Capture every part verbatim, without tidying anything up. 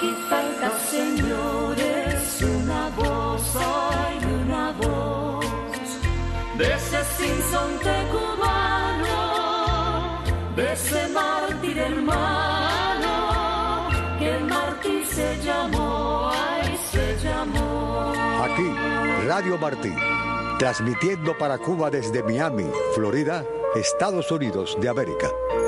aquí falta, señores, una voz, hay una voz de ese sinsonte cubano, de ese mártir hermano, que el mártir se llamó, ay, se llamó. Aquí, Radio Martí, transmitiendo para Cuba desde Miami, Florida, Estados Unidos de América.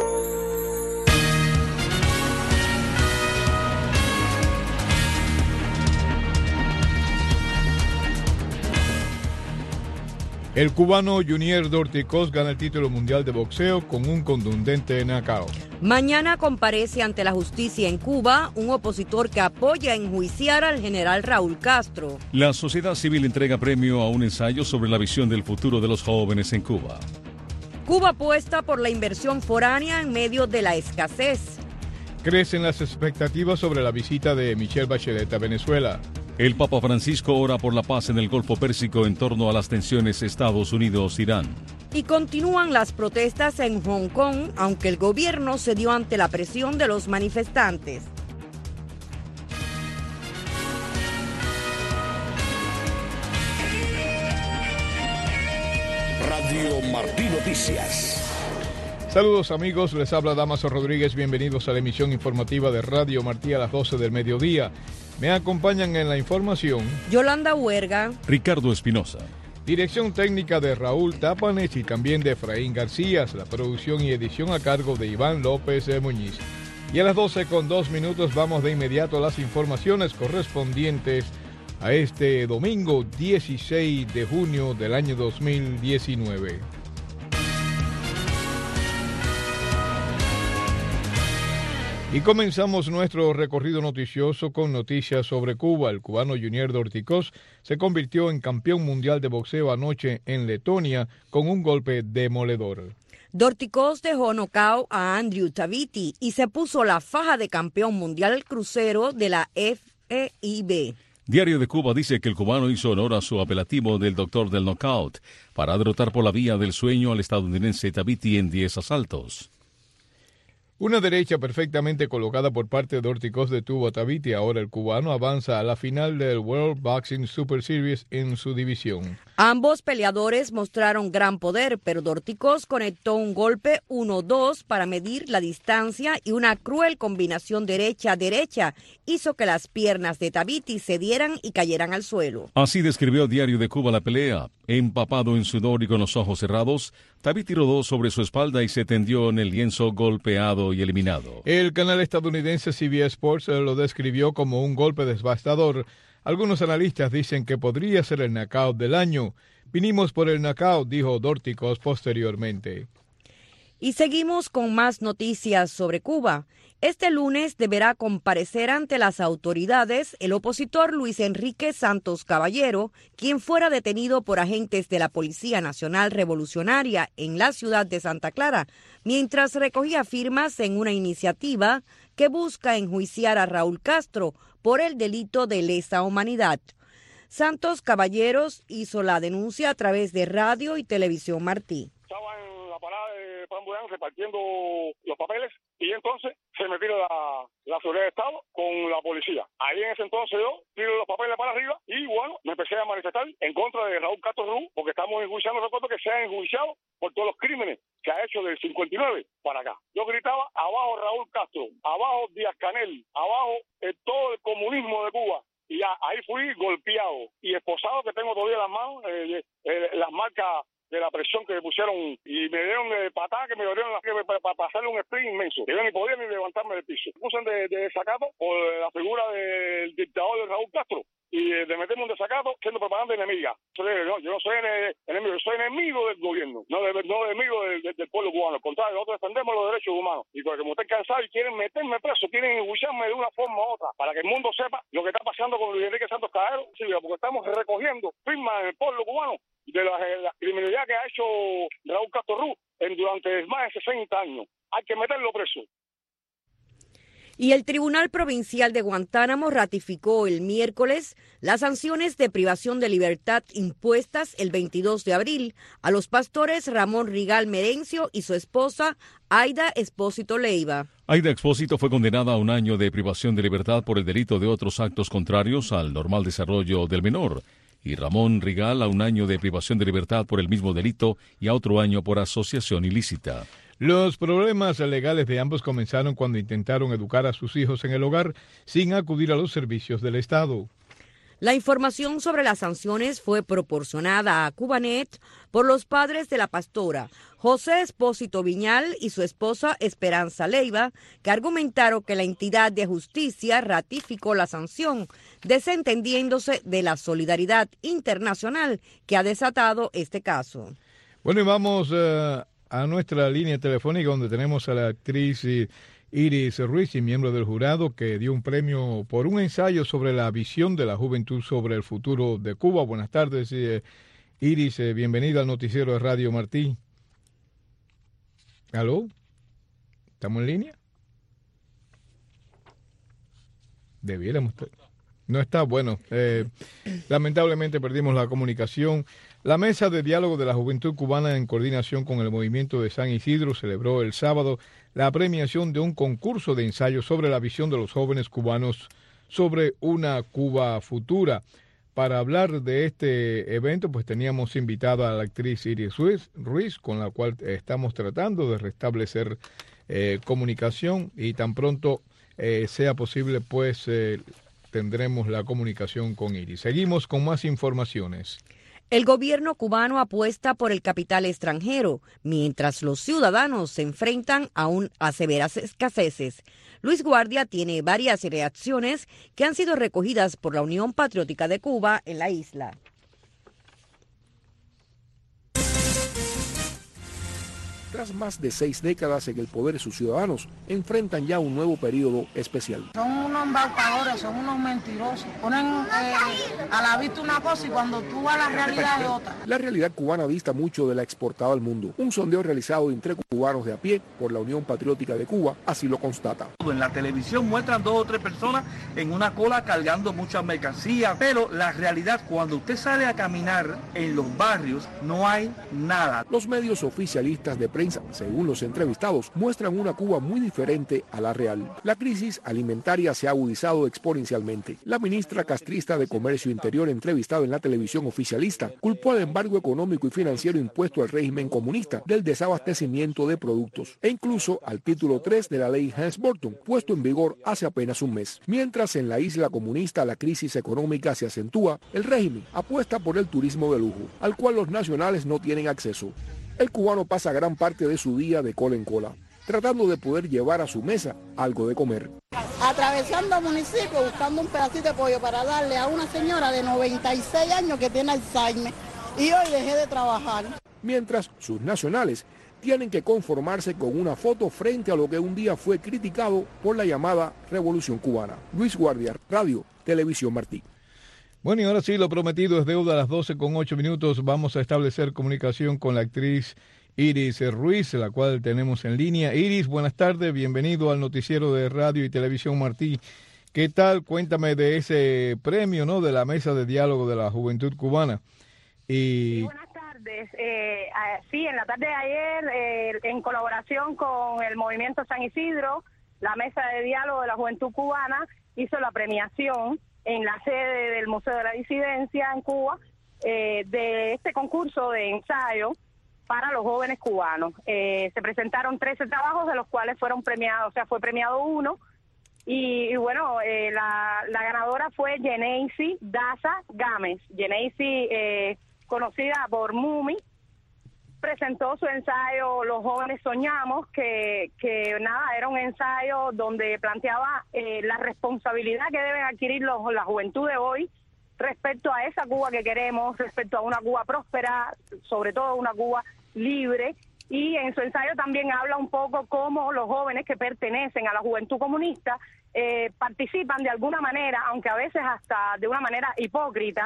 El cubano Junier Dorticós gana el título mundial de boxeo con un contundente knockout. Mañana comparece ante la justicia en Cuba un opositor que apoya enjuiciar al general Raúl Castro. La sociedad civil entrega premio a un ensayo sobre la visión del futuro de los jóvenes en Cuba. Cuba apuesta por la inversión foránea en medio de la escasez. Crecen las expectativas sobre la visita de Michelle Bachelet a Venezuela. El Papa Francisco ora por la paz en el Golfo Pérsico en torno a las tensiones Estados Unidos-Irán. Y continúan las protestas en Hong Kong, aunque el gobierno cedió ante la presión de los manifestantes. Radio Martí Noticias. Saludos amigos, les habla Damaso Rodríguez, bienvenidos a la emisión informativa de Radio Martí a las doce del mediodía. Me acompañan en la información Yolanda Huerga, Ricardo Espinosa. Dirección técnica de Raúl Tapanes y también de Efraín García, la producción y edición a cargo de Iván López de Muñiz. Y a las doce con dos minutos vamos de inmediato a las informaciones correspondientes a este domingo dieciséis de junio del año dos mil diecinueve. Y comenzamos nuestro recorrido noticioso con noticias sobre Cuba. El cubano Junier Dorticós se convirtió en campeón mundial de boxeo anoche en Letonia con un golpe demoledor. Dorticós dejó nocaut a Andrew Taviti y se puso la faja de campeón mundial crucero de la F E I B. Diario de Cuba dice que el cubano hizo honor a su apelativo del doctor del knockout para derrotar por la vía del sueño al estadounidense Taviti en diez asaltos. Una derecha perfectamente colocada por parte de Dorticós detuvo a Taviti. Ahora el cubano avanza a la final del World Boxing Super Series en su división. Ambos peleadores mostraron gran poder, pero Dorticós conectó un golpe uno dos para medir la distancia y una cruel combinación derecha-derecha hizo que las piernas de Taviti cedieran y cayeran al suelo. Así describió Diario de Cuba la pelea. Empapado en sudor y con los ojos cerrados, Taviti rodó sobre su espalda y se tendió en el lienzo golpeado y eliminado. El canal estadounidense C B S Sports lo describió como un golpe devastador. Algunos analistas dicen que podría ser el knockout del año. Vinimos por el knockout, dijo Dorticós posteriormente. Y seguimos con más noticias sobre Cuba. Este lunes deberá comparecer ante las autoridades el opositor Luis Enrique Santos Caballero, quien fuera detenido por agentes de la Policía Nacional Revolucionaria en la ciudad de Santa Clara, mientras recogía firmas en una iniciativa que busca enjuiciar a Raúl Castro por el delito de lesa humanidad. Santos Caballeros hizo la denuncia a través de Radio y Televisión Martí. Estaba en la parada de Pambuán repartiendo los papeles y entonces se me tira la, la seguridad de Estado con la policía. Ahí en ese entonces yo tiro los papeles para arriba y bueno, me empecé a manifestar en contra de Raúl Castro Rú, porque estamos enjuiciando, recuerdo que se ha enjuiciado por todos los crímenes que ha hecho del cincuenta y nueve para acá. Yo gritaba, abajo Raúl Castro, abajo Díaz Canel, abajo eh, todo el comunismo de Cuba. Y ya, ahí fui golpeado y esposado, que tengo todavía las manos, eh, eh, las marcas de la presión que me pusieron y me dieron de patada que me dieron para pa, pa hacerle un sprint inmenso. Yo ni podía ni levantarme del piso. Me pusen de, de desacato por la figura del dictador de Raúl Castro y de meterme un desacato siendo propaganda enemiga. Yo, no, yo no soy enemigo, yo soy enemigo del gobierno, no, de, no enemigo del, del, del pueblo cubano. Al contrario, nosotros defendemos los derechos humanos. Y porque como están cansados y quieren meterme preso, quieren enjuiciarme de una forma u otra, para que el mundo sepa lo que está pasando con Luis Enrique Santos Caballero, sí, porque estamos recogiendo firmas en el pueblo cubano de la, la criminalidad que ha hecho Raúl Castro Rú en, durante más de sesenta años. Hay que meterlo preso. Y el Tribunal Provincial de Guantánamo ratificó el miércoles las sanciones de privación de libertad impuestas el veintidós de abril a los pastores Ramón Rigal Merencio y su esposa Aida Expósito Leiva. Aida Expósito fue condenada a un año de privación de libertad por el delito de otros actos contrarios al normal desarrollo del menor, y Ramón Rigal a un año de privación de libertad por el mismo delito y a otro año por asociación ilícita. Los problemas legales de ambos comenzaron cuando intentaron educar a sus hijos en el hogar sin acudir a los servicios del Estado. La información sobre las sanciones fue proporcionada a Cubanet por los padres de la pastora José Expósito Viñal y su esposa Esperanza Leiva, que argumentaron que la entidad de justicia ratificó la sanción, desentendiéndose de la solidaridad internacional que ha desatado este caso. Bueno, y vamos uh, a nuestra línea telefónica donde tenemos a la actriz Iris Ruiz, y miembro del jurado que dio un premio por un ensayo sobre la visión de la juventud sobre el futuro de Cuba. Buenas tardes, eh, Iris, eh, bienvenida al noticiero de Radio Martí. ¿Aló? ¿Estamos en línea? Debiéramos... No está, bueno, eh, lamentablemente perdimos la comunicación. La Mesa de Diálogo de la Juventud Cubana, en coordinación con el Movimiento de San Isidro, celebró el sábado la premiación de un concurso de ensayos sobre la visión de los jóvenes cubanos sobre una Cuba futura. Para hablar de este evento, pues teníamos invitada a la actriz Iris Ruiz, Ruiz con la cual estamos tratando de restablecer eh, comunicación, y tan pronto eh, sea posible, pues... Eh, tendremos la comunicación con Iris. Seguimos con más informaciones. El gobierno cubano apuesta por el capital extranjero, mientras los ciudadanos se enfrentan aún a severas escaseces. Luis Guardia tiene varias reacciones que han sido recogidas por la Unión Patriótica de Cuba en la isla. Tras más de seis décadas en el poder, sus ciudadanos enfrentan ya un nuevo periodo especial. Son unos embaucadores, son unos mentirosos. Ponen eh, a la vista una cosa y cuando tú vas a la realidad es otra. La realidad cubana dista mucho de la exportada al mundo. Un sondeo realizado entre cubanos de a pie por la Unión Patriótica de Cuba así lo constata. En la televisión muestran dos o tres personas en una cola cargando mucha mercancía, pero la realidad, cuando usted sale a caminar en los barrios, no hay nada. Los medios oficialistas de prensa, según los entrevistados, muestran una Cuba muy diferente a la real. La crisis alimentaria se ha agudizado exponencialmente. La ministra castrista de Comercio Interior, entrevistada en la televisión oficialista, culpó al embargo económico y financiero impuesto al régimen comunista del desabastecimiento de productos, e incluso al título tres de la ley Helms-Burton, puesto en vigor hace apenas un mes. Mientras en la isla comunista la crisis económica se acentúa, el régimen apuesta por el turismo de lujo, al cual los nacionales no tienen acceso. El cubano pasa gran parte de su día de cola en cola, tratando de poder llevar a su mesa algo de comer. Atravesando el municipio buscando un pedacito de pollo para darle a una señora de noventa y seis años que tiene Alzheimer, y hoy dejé de trabajar. Mientras sus nacionales tienen que conformarse con una foto frente a lo que un día fue criticado por la llamada Revolución Cubana. Luis Guardia, Radio, Televisión Martí. Bueno, y ahora sí, lo prometido es deuda. A las doce con ocho minutos vamos a establecer comunicación con la actriz Iris Ruiz, la cual tenemos en línea. Iris, buenas tardes, bienvenido al noticiero de Radio y Televisión Martí. ¿Qué tal? Cuéntame de ese premio, ¿no?, de la Mesa de Diálogo de la Juventud Cubana. Y... Sí, buenas tardes. Eh, sí, en la tarde de ayer, eh, en colaboración con el Movimiento San Isidro, la Mesa de Diálogo de la Juventud Cubana hizo la premiación en la sede del Museo de la Disidencia en Cuba, eh, de este concurso de ensayo para los jóvenes cubanos. Eh, se presentaron trece trabajos, de los cuales fueron premiados, o sea, fue premiado uno, y, y bueno, eh, la, la ganadora fue Yeneisi Daza Gámez. Yeneisi, eh, conocida por Mumi, presentó su ensayo Los Jóvenes Soñamos, que, que nada, era un ensayo donde planteaba eh, la responsabilidad que deben adquirir los, la juventud de hoy respecto a esa Cuba que queremos, respecto a una Cuba próspera, sobre todo una Cuba libre, y en su ensayo también habla un poco cómo los jóvenes que pertenecen a la juventud comunista eh, participan de alguna manera, aunque a veces hasta de una manera hipócrita,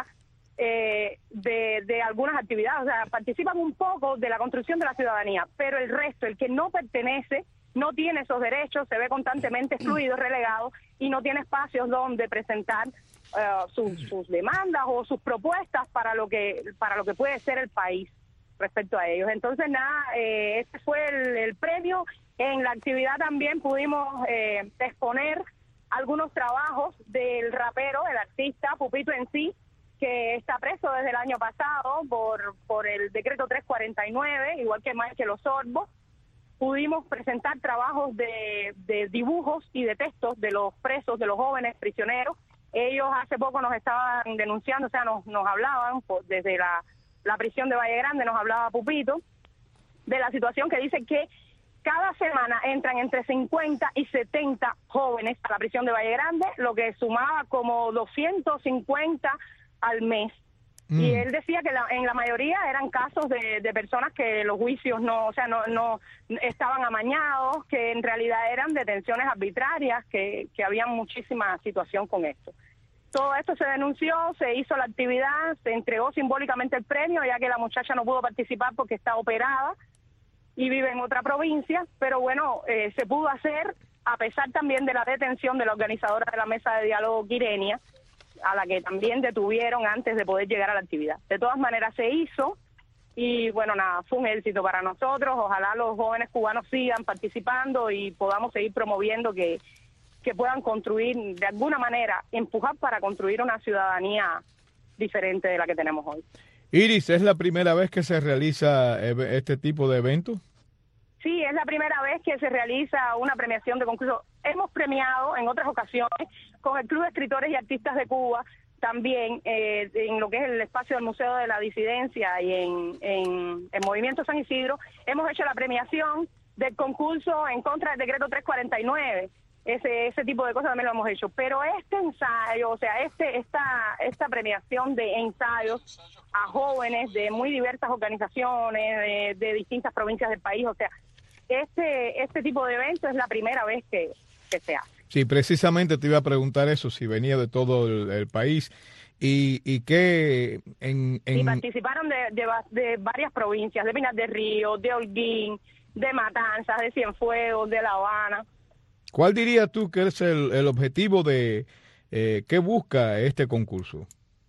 Eh, de, de algunas actividades, o sea, participan un poco de la construcción de la ciudadanía, pero el resto, el que no pertenece no tiene esos derechos, se ve constantemente excluido, relegado, y no tiene espacios donde presentar uh, sus, sus demandas o sus propuestas para lo que para lo que puede ser el país respecto a ellos. Entonces, nada, eh, este fue el, el premio. En la actividad también pudimos eh, exponer algunos trabajos del rapero, el artista Pupito en sí, que está preso desde el año pasado por por el decreto trescientos cuarenta y nueve, igual que Michael Osorbo. Pudimos presentar trabajos de, de dibujos y de textos de los presos, de los jóvenes prisioneros. Ellos hace poco nos estaban denunciando, o sea, nos, nos hablaban por, desde la, la prisión de Valle Grande, nos hablaba Pupito, de la situación que dice que cada semana entran entre cincuenta y setenta jóvenes a la prisión de Valle Grande, lo que sumaba como doscientos cincuenta al mes. Mm. Y él decía que la, en la mayoría eran casos de, de personas que los juicios no, o sea, no, no estaban amañados, que en realidad eran detenciones arbitrarias, que, que había muchísima situación con esto. Todo esto se denunció, se hizo la actividad, se entregó simbólicamente el premio, ya que la muchacha no pudo participar porque está operada y vive en otra provincia, pero bueno, eh, se pudo hacer a pesar también de la detención de la organizadora de la mesa de diálogo, Quirenia, a la que también detuvieron antes de poder llegar a la actividad. De todas maneras se hizo y bueno, nada, fue un éxito para nosotros. Ojalá los jóvenes cubanos sigan participando y podamos seguir promoviendo que, que puedan construir, de alguna manera, empujar para construir una ciudadanía diferente de la que tenemos hoy. Iris, ¿es la primera vez que se realiza este tipo de evento? Sí, es la primera vez que se realiza una premiación de concurso. Hemos premiado en otras ocasiones con el Club de Escritores y Artistas de Cuba, también eh, en lo que es el espacio del Museo de la Disidencia y en, en el Movimiento San Isidro. Hemos hecho la premiación del concurso en contra del decreto trescientos cuarenta y nueve. Ese, ese tipo de cosas también lo hemos hecho. Pero este ensayo, o sea, este esta esta premiación de ensayos a jóvenes de muy diversas organizaciones, de, de distintas provincias del país, o sea, este este tipo de evento es la primera vez que, que se hace. Sí, precisamente te iba a preguntar eso, si venía de todo el, el país y, y qué... En, en... Y participaron de, de, de varias provincias, de Pinar del Río, de Holguín, de Matanzas, de Cienfuegos, de La Habana. ¿Cuál dirías tú que es el, el objetivo de eh, qué busca este concurso?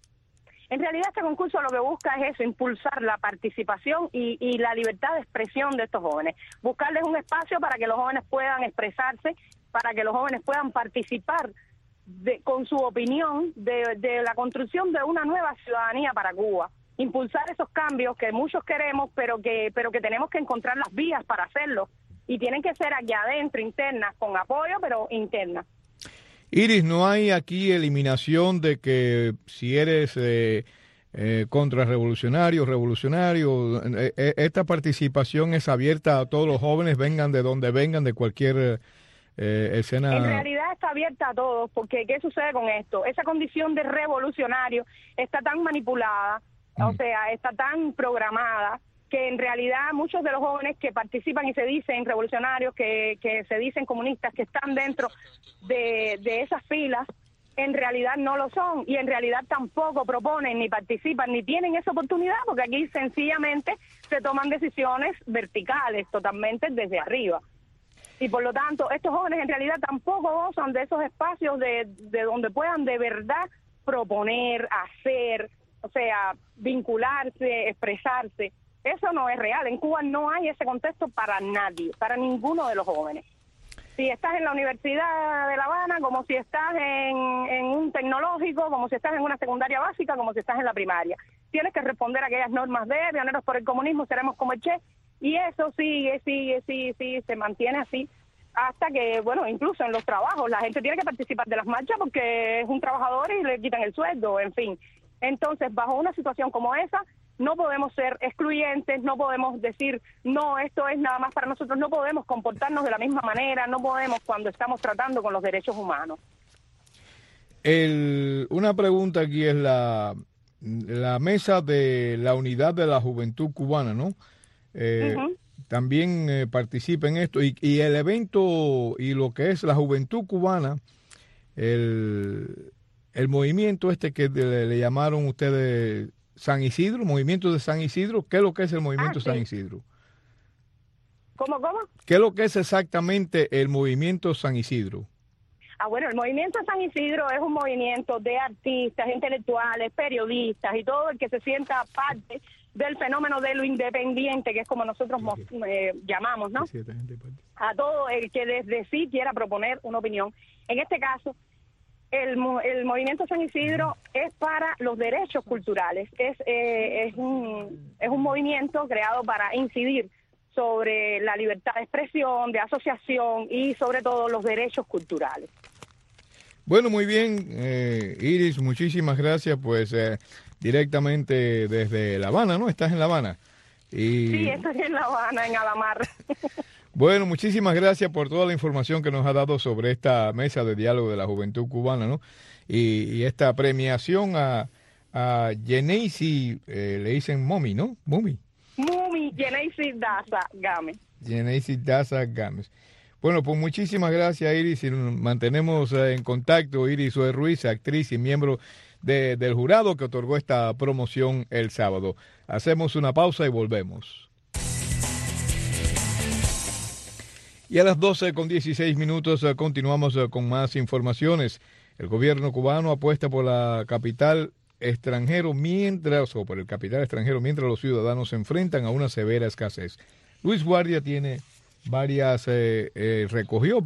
En realidad este concurso lo que busca es eso, impulsar la participación y, y la libertad de expresión de estos jóvenes. Buscarles un espacio para que los jóvenes puedan expresarse, para que los jóvenes puedan participar de, con su opinión de, de la construcción de una nueva ciudadanía para Cuba. Impulsar esos cambios que muchos queremos, pero que, pero que tenemos que encontrar las vías para hacerlo. Y tienen que ser aquí adentro, internas, con apoyo, pero internas. Iris, ¿no hay aquí eliminación de que si eres eh, eh, contrarrevolucionario, revolucionario? Eh, esta participación es abierta a todos los jóvenes, vengan de donde vengan, de cualquier eh, escena. En realidad está abierta a todos, porque ¿qué sucede con esto? Esa condición de revolucionario está tan manipulada, mm. o sea, está tan programada, que en realidad muchos de los jóvenes que participan y se dicen revolucionarios, que, que se dicen comunistas, que están dentro de, de esas filas, en realidad no lo son y en realidad tampoco proponen, ni participan, ni tienen esa oportunidad, porque aquí sencillamente se toman decisiones verticales, totalmente desde arriba. Y por lo tanto, estos jóvenes en realidad tampoco gozan de esos espacios de, de donde puedan de verdad proponer, hacer, o sea, vincularse, expresarse. Eso no es real. En Cuba no hay ese contexto para nadie, para ninguno de los jóvenes. Si estás en la Universidad de La Habana, como si estás en, en un tecnológico, como si estás en una secundaria básica, como si estás en la primaria. Tienes que responder a aquellas normas de pioneros por el comunismo, seremos como el Che, y eso sigue, sigue, sigue, sigue, se mantiene así hasta que, bueno, incluso en los trabajos, la gente tiene que participar de las marchas porque es un trabajador y le quitan el sueldo, en fin. Entonces, bajo una situación como esa, no podemos ser excluyentes, no podemos decir, no, esto es nada más para nosotros, no podemos comportarnos de la misma manera, no podemos cuando estamos tratando con los derechos humanos. El, una pregunta aquí es la, la mesa de la unidad de la juventud cubana, ¿no? Eh, uh-huh. También eh, participa en esto y, y el evento y lo que es la juventud cubana, el, el movimiento este que le, le llamaron ustedes San Isidro, movimiento de San Isidro. ¿Qué es lo que es el movimiento ah, sí. San Isidro? ¿Cómo, cómo? ¿Qué es lo que es exactamente el Movimiento San Isidro? Ah, bueno, el Movimiento San Isidro es un movimiento de artistas, intelectuales, periodistas y todo el que se sienta parte del fenómeno de lo independiente, que es como nosotros eh, llamamos, ¿no? A todo el que desde sí quiera proponer una opinión. En este caso, el, el Movimiento San Isidro es para los derechos culturales. Es, eh, es, un, es un movimiento creado para incidir sobre la libertad de expresión, de asociación y sobre todo los derechos culturales. Bueno, muy bien, eh, Iris, muchísimas gracias, pues eh, directamente desde La Habana, ¿no? Estás en La Habana. Y... Sí, estoy en La Habana, en Alamar. Bueno, muchísimas gracias por toda la información que nos ha dado sobre esta mesa de diálogo de la juventud cubana, ¿no? Y, y esta premiación a, a Yeneisi, eh, le dicen Momi, ¿no? Momi. Mumi, Yeneisi Daza Gámez. Yeneisi Daza Gámez. Bueno, pues muchísimas gracias, Iris, y nos mantenemos eh, en contacto. Iris Zoe Ruiz, actriz y miembro de, del jurado que otorgó esta promoción el sábado. Hacemos una pausa y volvemos. Y a las doce con dieciséis minutos eh, continuamos eh, con más informaciones. El gobierno cubano apuesta por la capital extranjero mientras, o por el capital extranjero mientras los ciudadanos se enfrentan a una severa escasez. Luis Guardia tiene varias, eh, eh, recogió,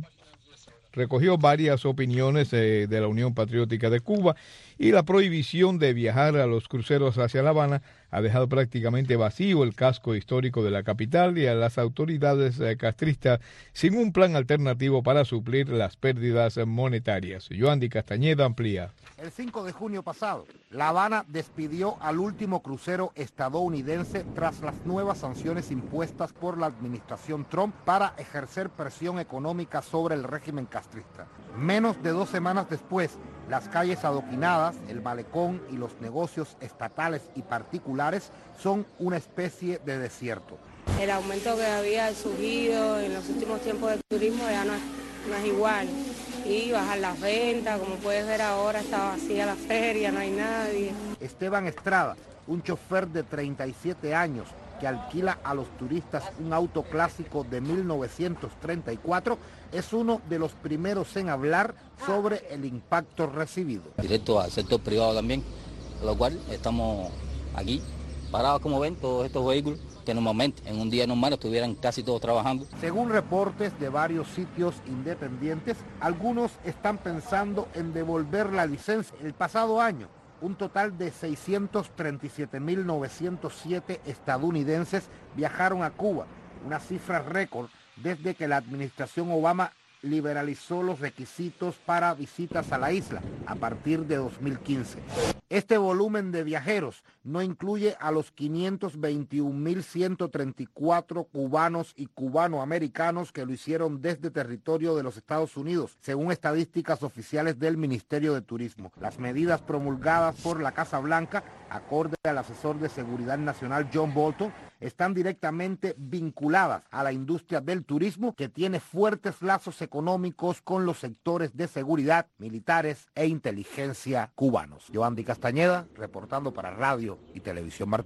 recogió varias opiniones eh, de la Unión Patriótica de Cuba, y la prohibición de viajar a los cruceros hacia La Habana ha dejado prácticamente vacío el casco histórico de la capital y a las autoridades eh, castristas sin un plan alternativo para suplir las pérdidas monetarias. Yoandi Castañeda amplía. El cinco de junio pasado, La Habana despidió al último crucero estadounidense tras las nuevas sanciones impuestas por la administración Trump para ejercer presión económica sobre el régimen castrista. Menos de dos semanas después, las calles adoquinadas, el malecón y los negocios estatales y particulares son una especie de desierto. El aumento que había surgido en los últimos tiempos del turismo ya no es, no es igual. Y bajar las ventas, como puedes ver ahora está vacía la feria, no hay nadie. Esteban Estrada, un chofer de treinta y siete años que alquila a los turistas un auto clásico de mil novecientos treinta y cuatro, es uno de los primeros en hablar sobre el impacto recibido. Directo al sector privado también, por lo cual estamos aquí parados, como ven, todos estos vehículos que normalmente en un día normal estuvieran casi todos trabajando. Según reportes de varios sitios independientes, algunos están pensando en devolver la licencia. El pasado año, un total de seiscientos treinta y siete mil novecientos siete estadounidenses viajaron a Cuba, una cifra récord desde que la administración Obama liberalizó los requisitos para visitas a la isla a partir de dos mil quince. Este volumen de viajeros no incluye a los quinientos veintiún mil ciento treinta y cuatro cubanos y cubanoamericanos que lo hicieron desde territorio de los Estados Unidos, según estadísticas oficiales del Ministerio de Turismo. Las medidas promulgadas por la Casa Blanca, acorde al asesor de Seguridad Nacional John Bolton, están directamente vinculadas a la industria del turismo, que tiene fuertes lazos económicos con los sectores de seguridad, militares e inteligencia cubanos. Yoandi Castañeda, reportando para Radio y Televisión Martín.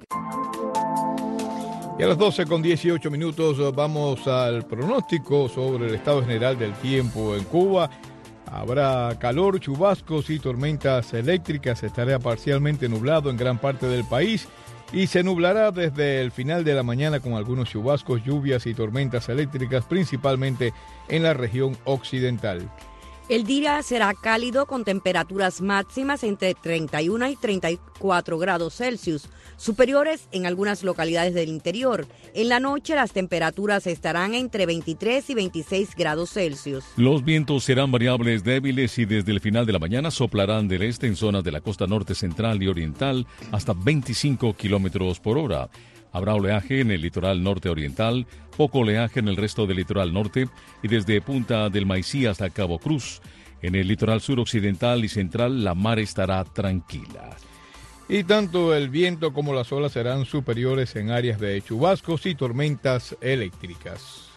Y a las doce con dieciocho minutos vamos al pronóstico sobre el estado general del tiempo en Cuba. Habrá calor, chubascos y tormentas eléctricas. Estará parcialmente nublado en gran parte del país y se nublará desde el final de la mañana con algunos chubascos, lluvias y tormentas eléctricas, principalmente en la región occidental. El día será cálido con temperaturas máximas entre treinta y uno y treinta y cuatro grados Celsius, superiores en algunas localidades del interior. En la noche las temperaturas estarán entre veintitrés y veintiséis grados Celsius. Los vientos serán variables débiles y desde el final de la mañana soplarán del este en zonas de la costa norte central y oriental hasta veinticinco kilómetros por hora. Habrá oleaje en el litoral norte oriental, poco oleaje en el resto del litoral norte y desde Punta del Maicí hasta Cabo Cruz. En el litoral sur occidental y central la mar estará tranquila. Y tanto el viento como las olas serán superiores en áreas de chubascos y tormentas eléctricas.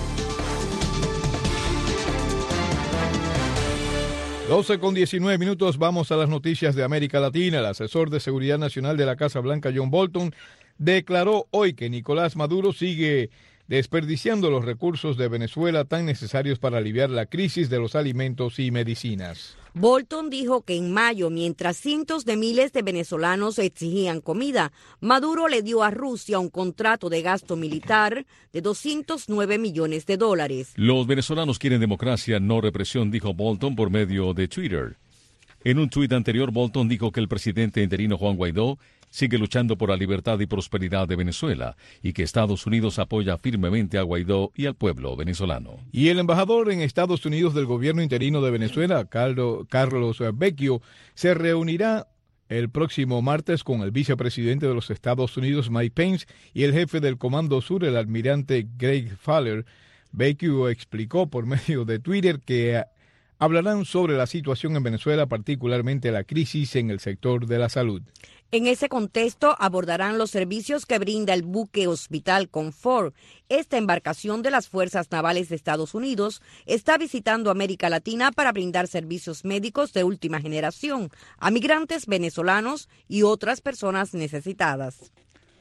doce con diecinueve minutos, vamos a las noticias de América Latina. El asesor de Seguridad Nacional de la Casa Blanca, John Bolton, declaró hoy que Nicolás Maduro sigue desperdiciando los recursos de Venezuela tan necesarios para aliviar la crisis de los alimentos y medicinas. Bolton dijo que en mayo, mientras cientos de miles de venezolanos exigían comida, Maduro le dio a Rusia un contrato de gasto militar de doscientos nueve millones de dólares. Los venezolanos quieren democracia, no represión, dijo Bolton por medio de Twitter. En un tuit anterior, Bolton dijo que el presidente interino Juan Guaidó sigue luchando por la libertad y prosperidad de Venezuela y que Estados Unidos apoya firmemente a Guaidó y al pueblo venezolano. Y el embajador en Estados Unidos del gobierno interino de Venezuela, Carlos Vecchio, se reunirá el próximo martes con el vicepresidente de los Estados Unidos, Mike Pence, y el jefe del Comando Sur, el almirante Greg Fowler. Vecchio explicó por medio de Twitter que hablarán sobre la situación en Venezuela, particularmente la crisis en el sector de la salud. En ese contexto abordarán los servicios que brinda el buque hospital Confort. Esta embarcación de las Fuerzas Navales de Estados Unidos está visitando América Latina para brindar servicios médicos de última generación a migrantes venezolanos y otras personas necesitadas.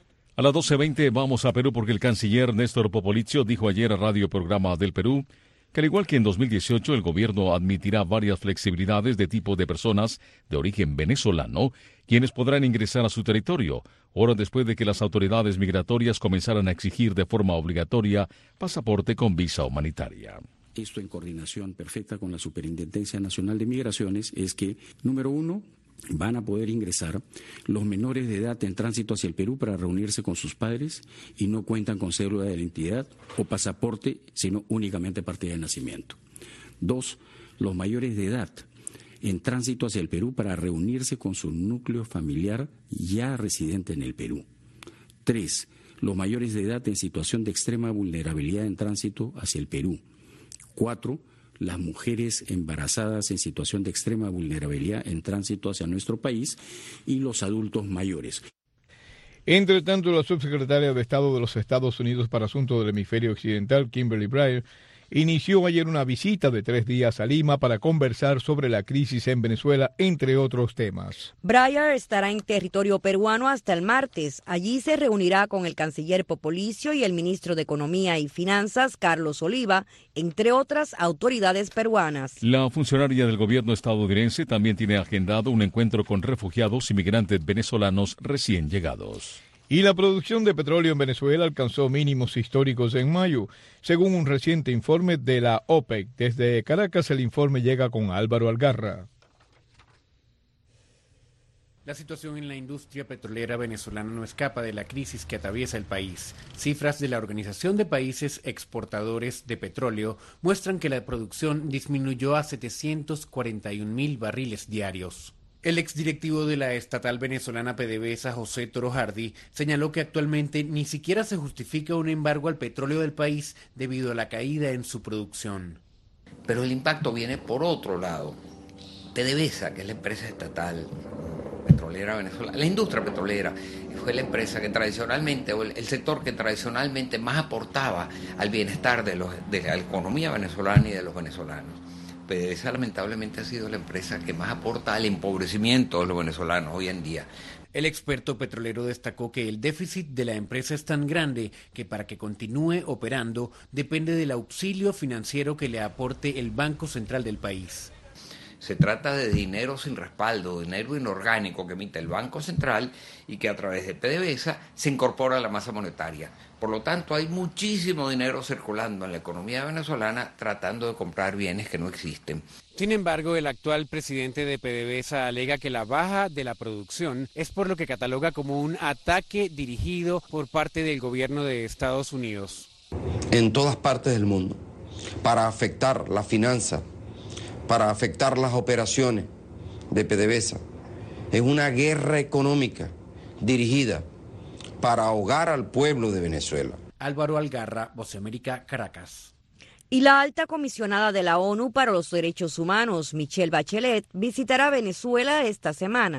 A las doce veinte vamos a Perú porque el canciller Néstor Popolizio dijo ayer a Radio Programa del Perú que al igual que en dos mil dieciocho el gobierno admitirá varias flexibilidades de tipo de personas de origen venezolano, quienes podrán ingresar a su territorio, horas después de que las autoridades migratorias comenzaran a exigir de forma obligatoria pasaporte con visa humanitaria. Esto en coordinación perfecta con la Superintendencia Nacional de Migraciones es que, número uno, van a poder ingresar los menores de edad en tránsito hacia el Perú para reunirse con sus padres y no cuentan con cédula de identidad o pasaporte, sino únicamente partida de nacimiento. Dos, los mayores de edad en tránsito hacia el Perú para reunirse con su núcleo familiar ya residente en el Perú. Tres, los mayores de edad en situación de extrema vulnerabilidad en tránsito hacia el Perú. Cuatro, las mujeres embarazadas en situación de extrema vulnerabilidad en tránsito hacia nuestro país y los adultos mayores. Entre tanto, la subsecretaria de Estado de los Estados Unidos para Asuntos del Hemisferio Occidental, Kimberly Breyer, inició ayer una visita de tres días a Lima para conversar sobre la crisis en Venezuela, entre otros temas. Breyer estará en territorio peruano hasta el martes. Allí se reunirá con el canciller Popolizio y el ministro de Economía y Finanzas, Carlos Oliva, entre otras autoridades peruanas. La funcionaria del gobierno estadounidense también tiene agendado un encuentro con refugiados y migrantes venezolanos recién llegados. Y la producción de petróleo en Venezuela alcanzó mínimos históricos en mayo, según un reciente informe de la OPEC. Desde Caracas el informe llega con Álvaro Algarra. La situación en la industria petrolera venezolana no escapa de la crisis que atraviesa el país. Cifras de la Organización de Países Exportadores de Petróleo muestran que la producción disminuyó a setecientos cuarenta y un mil barriles diarios. El exdirectivo de la estatal venezolana PDVSA, José Toro Hardy, señaló que actualmente ni siquiera se justifica un embargo al petróleo del país debido a la caída en su producción. Pero el impacto viene por otro lado. PDVSA, que es la empresa estatal petrolera venezolana, la industria petrolera, fue la empresa que tradicionalmente, o el, el sector que tradicionalmente más aportaba al bienestar de, los, de la economía venezolana y de los venezolanos. PDVSA lamentablemente ha sido la empresa que más aporta al empobrecimiento de los venezolanos hoy en día. El experto petrolero destacó que el déficit de la empresa es tan grande que para que continúe operando depende del auxilio financiero que le aporte el Banco Central del país. Se trata de dinero sin respaldo, dinero inorgánico que emite el Banco Central y que a través de PDVSA se incorpora a la masa monetaria. Por lo tanto, hay muchísimo dinero circulando en la economía venezolana tratando de comprar bienes que no existen. Sin embargo, el actual presidente de PDVSA alega que la baja de la producción es por lo que cataloga como un ataque dirigido por parte del gobierno de Estados Unidos. En todas partes del mundo, para afectar la finanza, para afectar las operaciones de PDVSA. Es una guerra económica dirigida para ahogar al pueblo de Venezuela. Álvaro Algarra, Voz de América, Caracas. Y la alta comisionada de la ONU para los Derechos Humanos, Michelle Bachelet, visitará Venezuela esta semana.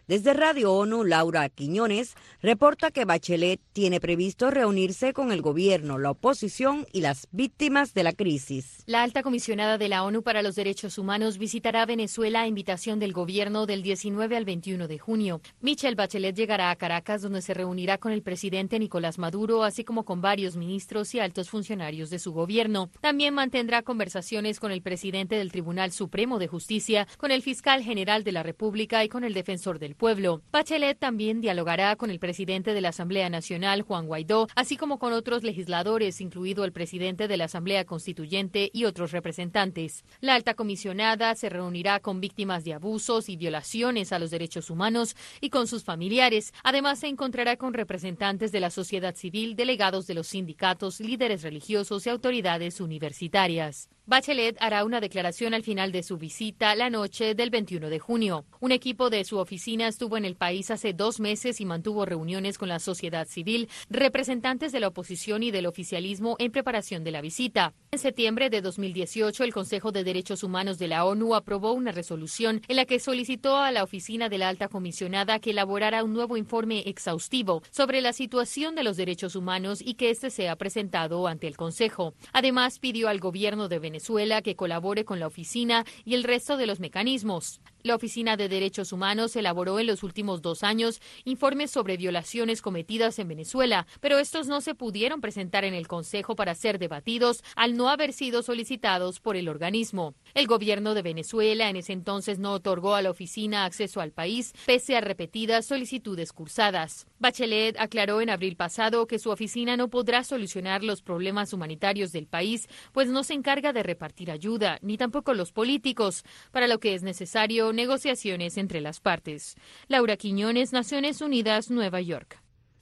Desde Radio ONU, Laura Quiñones reporta que Bachelet tiene previsto reunirse con el gobierno, la oposición y las víctimas de la crisis. La alta comisionada de la ONU para los Derechos Humanos visitará Venezuela a invitación del gobierno del diecinueve al veintiuno de junio. Michelle Bachelet llegará a Caracas, donde se reunirá con el presidente Nicolás Maduro, así como con varios ministros y altos funcionarios de su gobierno. También mantendrá conversaciones con el presidente del Tribunal Supremo de Justicia, con el fiscal general de la República y con el defensor del pueblo. Bachelet también dialogará con el presidente de la Asamblea Nacional, Juan Guaidó, así como con otros legisladores, incluido el presidente de la Asamblea Constituyente y otros representantes. La alta comisionada se reunirá con víctimas de abusos y violaciones a los derechos humanos y con sus familiares. Además, se encontrará con representantes de la sociedad civil, delegados de los sindicatos, líderes religiosos y autoridades universitarias. Bachelet hará una declaración al final de su visita la noche del veintiuno de junio. Un equipo de su oficina estuvo en el país hace dos meses y mantuvo reuniones con la sociedad civil, representantes de la oposición y del oficialismo en preparación de la visita. En septiembre de dos mil dieciocho, el Consejo de Derechos Humanos de la ONU aprobó una resolución en la que solicitó a la oficina de la alta comisionada que elaborara un nuevo informe exhaustivo sobre la situación de los derechos humanos y que éste sea presentado ante el Consejo. Además, pidió al gobierno de Venezuela Venezuela que colabore con la oficina y el resto de los mecanismos. La Oficina de Derechos Humanos elaboró en los últimos dos años informes sobre violaciones cometidas en Venezuela, pero estos no se pudieron presentar en el Consejo para ser debatidos al no haber sido solicitados por el organismo. El gobierno de Venezuela en ese entonces no otorgó a la oficina acceso al país, pese a repetidas solicitudes cursadas. Bachelet aclaró en abril pasado que su oficina no podrá solucionar los problemas humanitarios del país, pues no se encarga de repartir ayuda, ni tampoco los políticos, para lo que es necesario negociaciones entre las partes. Laura Quiñones, Naciones Unidas, Nueva York.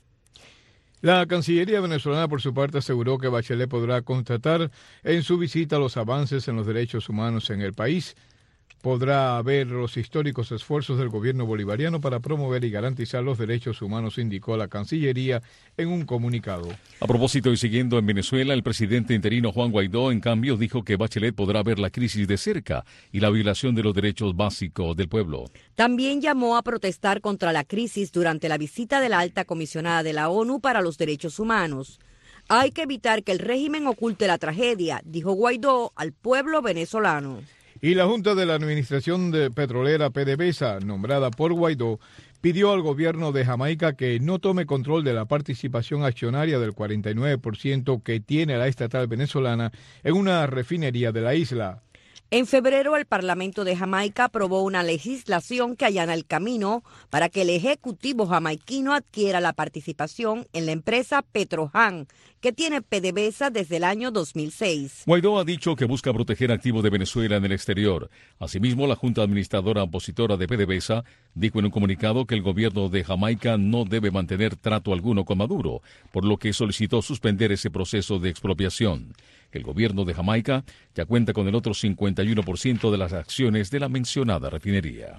La Cancillería venezolana, por su parte, aseguró que Bachelet podrá constatar en su visita los avances en los derechos humanos en el país. Podrá ver los históricos esfuerzos del gobierno bolivariano para promover y garantizar los derechos humanos, indicó la Cancillería en un comunicado. A propósito y siguiendo en Venezuela, el presidente interino Juan Guaidó, en cambio, dijo que Bachelet podrá ver la crisis de cerca y la violación de los derechos básicos del pueblo. También llamó a protestar contra la crisis durante la visita de la alta comisionada de la ONU para los Derechos Humanos. Hay que evitar que el régimen oculte la tragedia, dijo Guaidó al pueblo venezolano. Y la Junta de la Administración de Petrolera PDVSA, nombrada por Guaidó, pidió al gobierno de Jamaica que no tome control de la participación accionaria del cuarenta y nueve por ciento que tiene la estatal venezolana en una refinería de la isla. En febrero, el Parlamento de Jamaica aprobó una legislación que allana el camino para que el Ejecutivo jamaiquino adquiera la participación en la empresa Petrojan, que tiene PDVSA desde el año dos mil seis. Guaidó ha dicho que busca proteger activos de Venezuela en el exterior. Asimismo, la Junta Administradora Opositora de PDVSA dijo en un comunicado que el gobierno de Jamaica no debe mantener trato alguno con Maduro, por lo que solicitó suspender ese proceso de expropiación. El gobierno de Jamaica ya cuenta con el otro cincuenta y uno por ciento de las acciones de la mencionada refinería.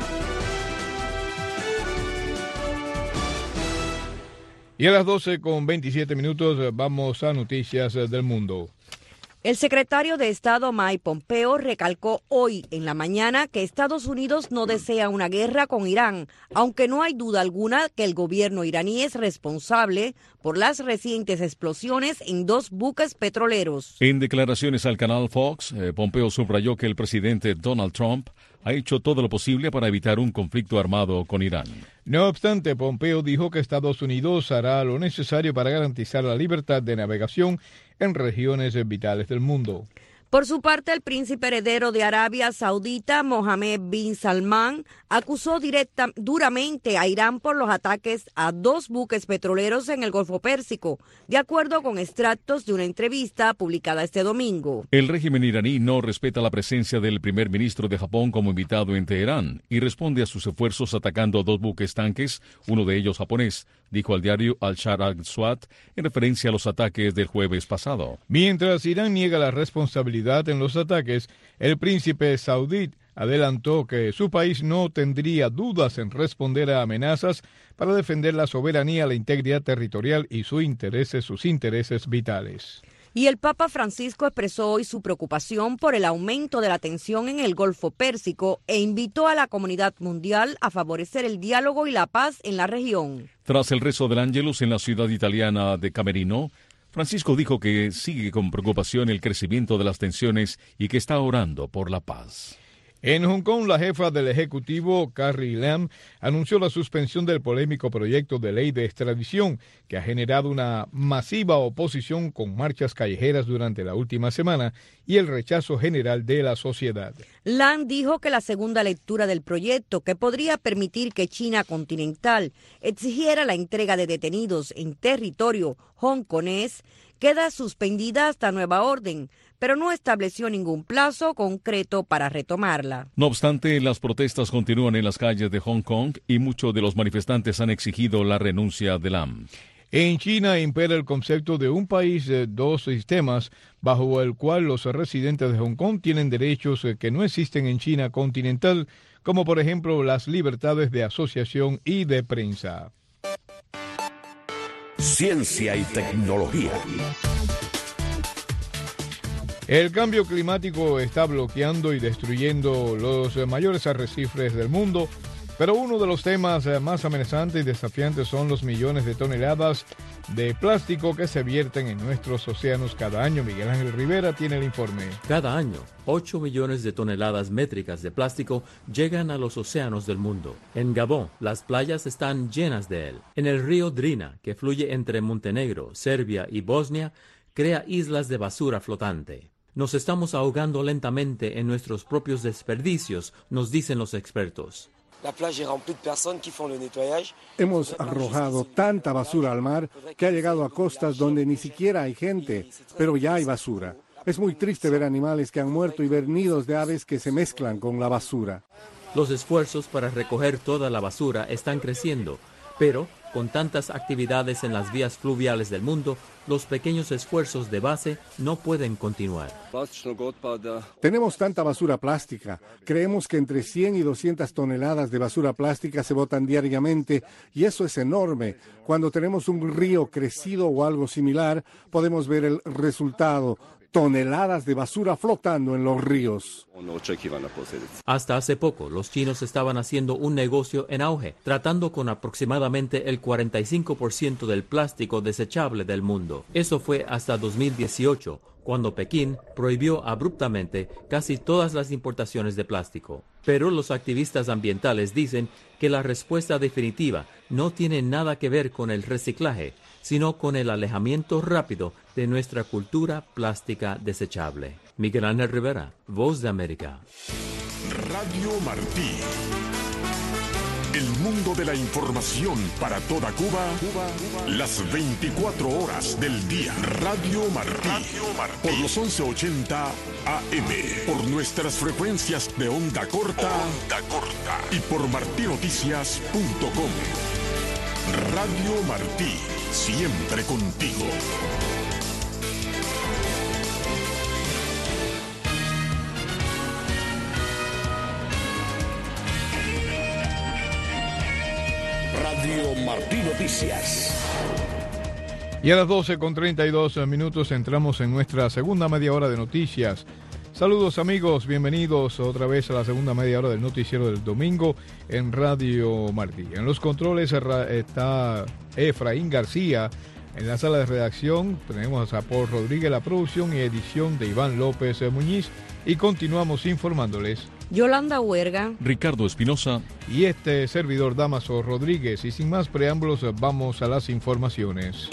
Y a las doce con veintisiete minutos vamos a noticias del mundo. El secretario de Estado Mike Pompeo recalcó hoy en la mañana que Estados Unidos no desea una guerra con Irán, aunque no hay duda alguna que el gobierno iraní es responsable por las recientes explosiones en dos buques petroleros. En declaraciones al canal Fox, eh, Pompeo subrayó que el presidente Donald Trump ha hecho todo lo posible para evitar un conflicto armado con Irán. No obstante, Pompeo dijo que Estados Unidos hará lo necesario para garantizar la libertad de navegación en regiones vitales del mundo. Por su parte, el príncipe heredero de Arabia Saudita, Mohammed bin Salman, acusó directa, duramente a Irán por los ataques a dos buques petroleros en el Golfo Pérsico, de acuerdo con extractos de una entrevista publicada este domingo. El régimen iraní no respeta la presencia del primer ministro de Japón como invitado en Teherán y responde a sus esfuerzos atacando a dos buques tanques, uno de ellos japonés, dijo al diario Al-Sharq al-Swat en referencia a los ataques del jueves pasado. Mientras Irán niega la responsabilidad en los ataques, el príncipe saudí adelantó que su país no tendría dudas en responder a amenazas para defender la soberanía, la integridad territorial y sus intereses, sus intereses vitales. Y el Papa Francisco expresó hoy su preocupación por el aumento de la tensión en el Golfo Pérsico e invitó a la comunidad mundial a favorecer el diálogo y la paz en la región. Tras el rezo del Ángelus en la ciudad italiana de Camerino, Francisco dijo que sigue con preocupación el crecimiento de las tensiones y que está orando por la paz. En Hong Kong, la jefa del Ejecutivo, Carrie Lam, anunció la suspensión del polémico proyecto de ley de extradición que ha generado una masiva oposición con marchas callejeras durante la última semana y el rechazo general de la sociedad. Lam dijo que la segunda lectura del proyecto, que podría permitir que China continental exigiera la entrega de detenidos en territorio hongkonés, queda suspendida hasta nueva orden, pero no estableció ningún plazo concreto para retomarla. No obstante, las protestas continúan en las calles de Hong Kong y muchos de los manifestantes han exigido la renuncia de Lam. En China impera el concepto de un país de dos sistemas, bajo el cual los residentes de Hong Kong tienen derechos que no existen en China continental, como por ejemplo las libertades de asociación y de prensa. Ciencia y tecnología. El cambio climático está bloqueando y destruyendo los mayores arrecifes del mundo, pero uno de los temas más amenazantes y desafiantes son los millones de toneladas de plástico que se vierten en nuestros océanos cada año. Miguel Ángel Rivera tiene el informe. Cada año, ocho millones de toneladas métricas de plástico llegan a los océanos del mundo. En Gabón, las playas están llenas de él. En el río Drina, que fluye entre Montenegro, Serbia y Bosnia, crea islas de basura flotante. Nos estamos ahogando lentamente en nuestros propios desperdicios, nos dicen los expertos. Hemos arrojado tanta basura al mar que ha llegado a costas donde ni siquiera hay gente, pero ya hay basura. Es muy triste ver animales que han muerto y ver nidos de aves que se mezclan con la basura. Los esfuerzos para recoger toda la basura están creciendo, pero con tantas actividades en las vías fluviales del mundo, los pequeños esfuerzos de base no pueden continuar. Tenemos tanta basura plástica. Creemos que entre cien y doscientas toneladas de basura plástica se botan diariamente y eso es enorme. Cuando tenemos un río crecido o algo similar, podemos ver el resultado. Toneladas de basura flotando en los ríos. Hasta hace poco, los chinos estaban haciendo un negocio en auge, tratando con aproximadamente el cuarenta y cinco por ciento del plástico desechable del mundo. Eso fue hasta dos mil dieciocho, cuando Pekín prohibió abruptamente casi todas las importaciones de plástico. Pero los activistas ambientales dicen que la respuesta definitiva no tiene nada que ver con el reciclaje, sino con el alejamiento rápido de nuestra cultura plástica desechable. Miguel Ángel Rivera, Voz de América. Radio Martí. El mundo de la información para toda Cuba, las veinticuatro horas del día. Radio Martí. Radio Martí. Por los once ochenta A M. Por nuestras frecuencias de onda corta. Onda corta. Y por martinoticias punto com. Radio Martí. Siempre contigo. Radio Martí Noticias. Y a las doce con treinta y dos minutos entramos en nuestra segunda media hora de noticias. Saludos amigos, bienvenidos otra vez a la segunda media hora del noticiero del domingo en Radio Martí. En los controles está Efraín García. En la sala de redacción tenemos a Paul Rodríguez, la producción y edición de Iván López Muñiz. Y continuamos informándoles. Yolanda Huerga, Ricardo Espinosa y este servidor Damaso Rodríguez. Y sin más preámbulos, vamos a las informaciones.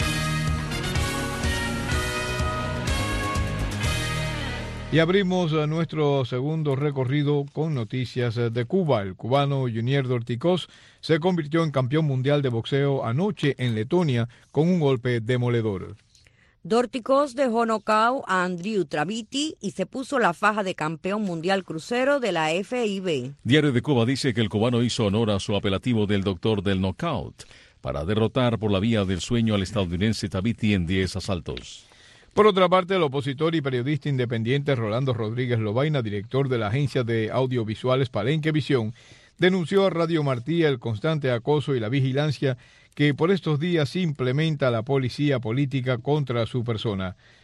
Y abrimos nuestro segundo recorrido con noticias de Cuba. El cubano Junier Dorticós se convirtió en campeón mundial de boxeo anoche en Letonia con un golpe demoledor. Dorticós dejó nocaut a Andriy Traviti y se puso la faja de campeón mundial crucero de la F I B. Diario de Cuba dice que el cubano hizo honor a su apelativo del doctor del knockout para derrotar por la vía del sueño al estadounidense Traviti en diez asaltos. Por otra parte, el opositor y periodista independiente Rolando Rodríguez Lobaina, director de la agencia de audiovisuales Palenque Visión, denunció a Radio Martí el constante acoso y la vigilancia que por estos días implementa la policía política contra su persona.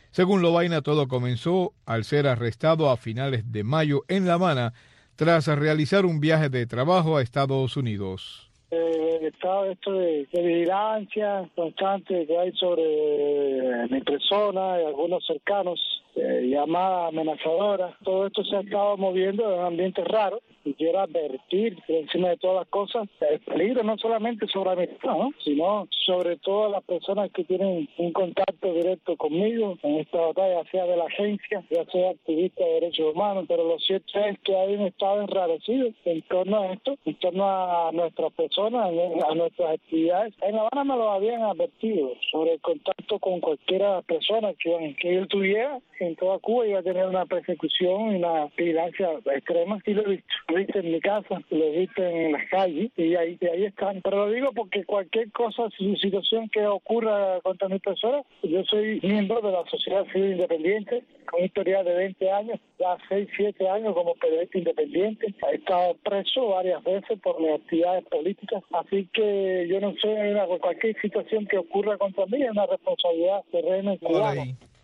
Según Lovaina, todo comenzó al ser arrestado a finales de mayo en La Habana tras realizar un viaje de trabajo a Estados Unidos. El estado esto de, de vigilancia constante que hay sobre mi persona y algunos cercanos, eh, llamadas amenazadoras, todo esto se ha estado moviendo en un ambiente raro. Y quiero advertir por encima de todas las cosas el peligro no solamente sobre mí, ¿no? sino sobre todas las personas que tienen un contacto directo conmigo en esta batalla, sea de la agencia, ya sea activista de derechos humanos, pero lo cierto es que hay un estado enrarecido en torno a esto, en torno a nuestras personas, a nuestras actividades. En La Habana me lo habían advertido sobre el contacto con cualquiera persona que, que yo tuviera en toda Cuba iba a tener una persecución y una vigilancia extrema, y lo he visto. Lo he visto en mi casa, lo he visto en las calles y ahí, y ahí están. Pero lo digo porque cualquier cosa, situación que ocurra contra mi persona, yo soy miembro de la Sociedad Civil Independiente, con historia de veinte años, ya seis, siete años como periodista independiente. He estado preso varias veces por mis actividades políticas, así que yo no sé, cualquier situación que ocurra contra mí es una responsabilidad del régimen cubano.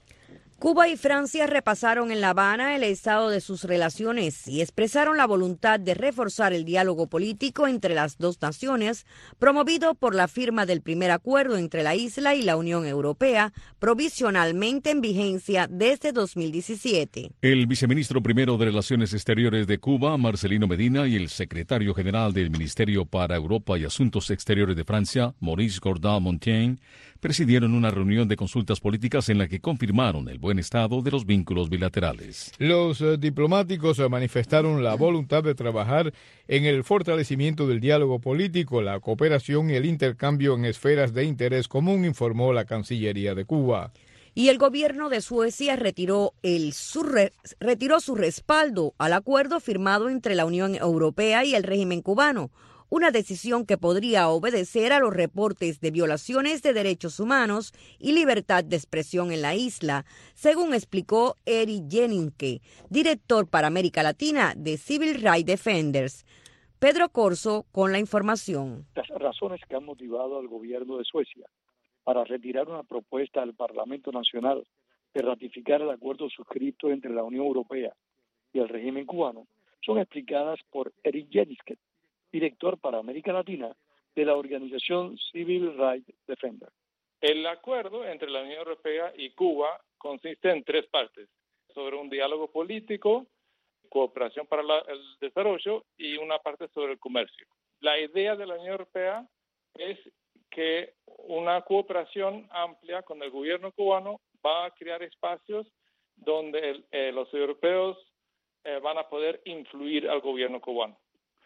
Cuba y Francia repasaron en La Habana el estado de sus relaciones y expresaron la voluntad de reforzar el diálogo político entre las dos naciones, promovido por la firma del primer acuerdo entre la isla y la Unión Europea, provisionalmente en vigencia desde dos mil diecisiete. El viceministro primero de Relaciones Exteriores de Cuba, Marcelino Medina, y el secretario general del Ministerio para Europa y Asuntos Exteriores de Francia, Maurice Gaudin-Montaigne, presidieron una reunión de consultas políticas en la que confirmaron el buen estado de los vínculos bilaterales. Los eh, diplomáticos eh, manifestaron la voluntad de trabajar en el fortalecimiento del diálogo político, la cooperación y el intercambio en esferas de interés común, informó la Cancillería de Cuba. Y el gobierno de Suecia retiró, el, su, re, retiró su respaldo al acuerdo firmado entre la Unión Europea y el régimen cubano, una decisión que podría obedecer a los reportes de violaciones de derechos humanos y libertad de expresión en la isla, según explicó Eric Jennings, director para América Latina de Civil Rights Defenders. Pedro Corso con la información. Las razones que han motivado al gobierno de Suecia para retirar una propuesta al Parlamento Nacional de ratificar el acuerdo suscrito entre la Unión Europea y el régimen cubano son explicadas por Eric Jennings, director para América Latina de la organización Civil Rights Defenders. El acuerdo entre la Unión Europea y Cuba consiste en tres partes: sobre un diálogo político, cooperación para la, el desarrollo y una parte sobre el comercio. La idea de la Unión Europea es que una cooperación amplia con el gobierno cubano va a crear espacios donde el, eh, los europeos eh, van a poder influir al gobierno cubano.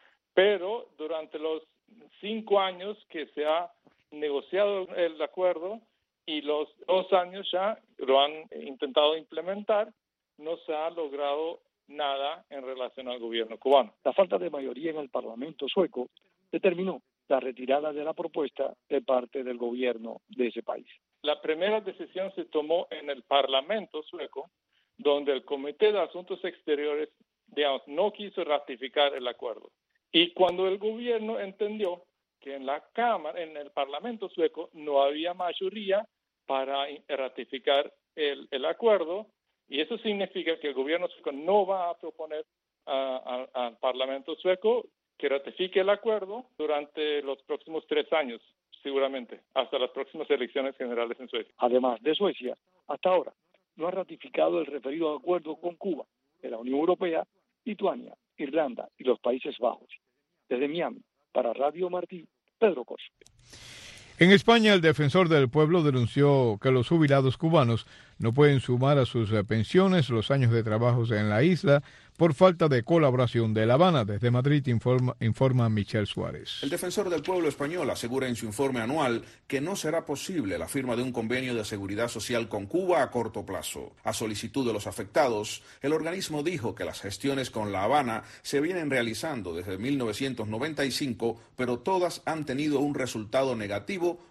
Pero durante los cinco años que se ha negociado el acuerdo y los dos años ya lo han intentado implementar, no se ha logrado nada en relación al gobierno cubano. La falta de mayoría en el Parlamento sueco determinó la retirada de la propuesta de parte del gobierno de ese país. La primera decisión se tomó en el Parlamento sueco, donde el Comité de Asuntos Exteriores, digamos, no quiso ratificar el acuerdo. Y cuando el gobierno entendió que en la Cámara, en el Parlamento sueco, no había mayoría para ratificar el, el acuerdo, y eso significa que el gobierno sueco no va a proponer uh, al Parlamento sueco que ratifique el acuerdo durante los próximos tres años, seguramente, hasta las próximas elecciones generales en Suecia. Además de Suecia, hasta ahora no ha ratificado el referido acuerdo con Cuba, de la Unión Europea, Lituania, Irlanda y los Países Bajos. Desde Miami, para Radio Martí, Pedro Corso. En España, el defensor del pueblo denunció que los jubilados cubanos no pueden sumar a sus pensiones los años de trabajo en la isla por falta de colaboración de La Habana. Desde Madrid informa, informa Michel Suárez. El defensor del pueblo español asegura en su informe anual que no será posible la firma de un convenio de seguridad social con Cuba a corto plazo. A solicitud de los afectados, el organismo dijo que las gestiones con La Habana se vienen realizando desde mil novecientos noventa y cinco, pero todas han tenido un resultado negativo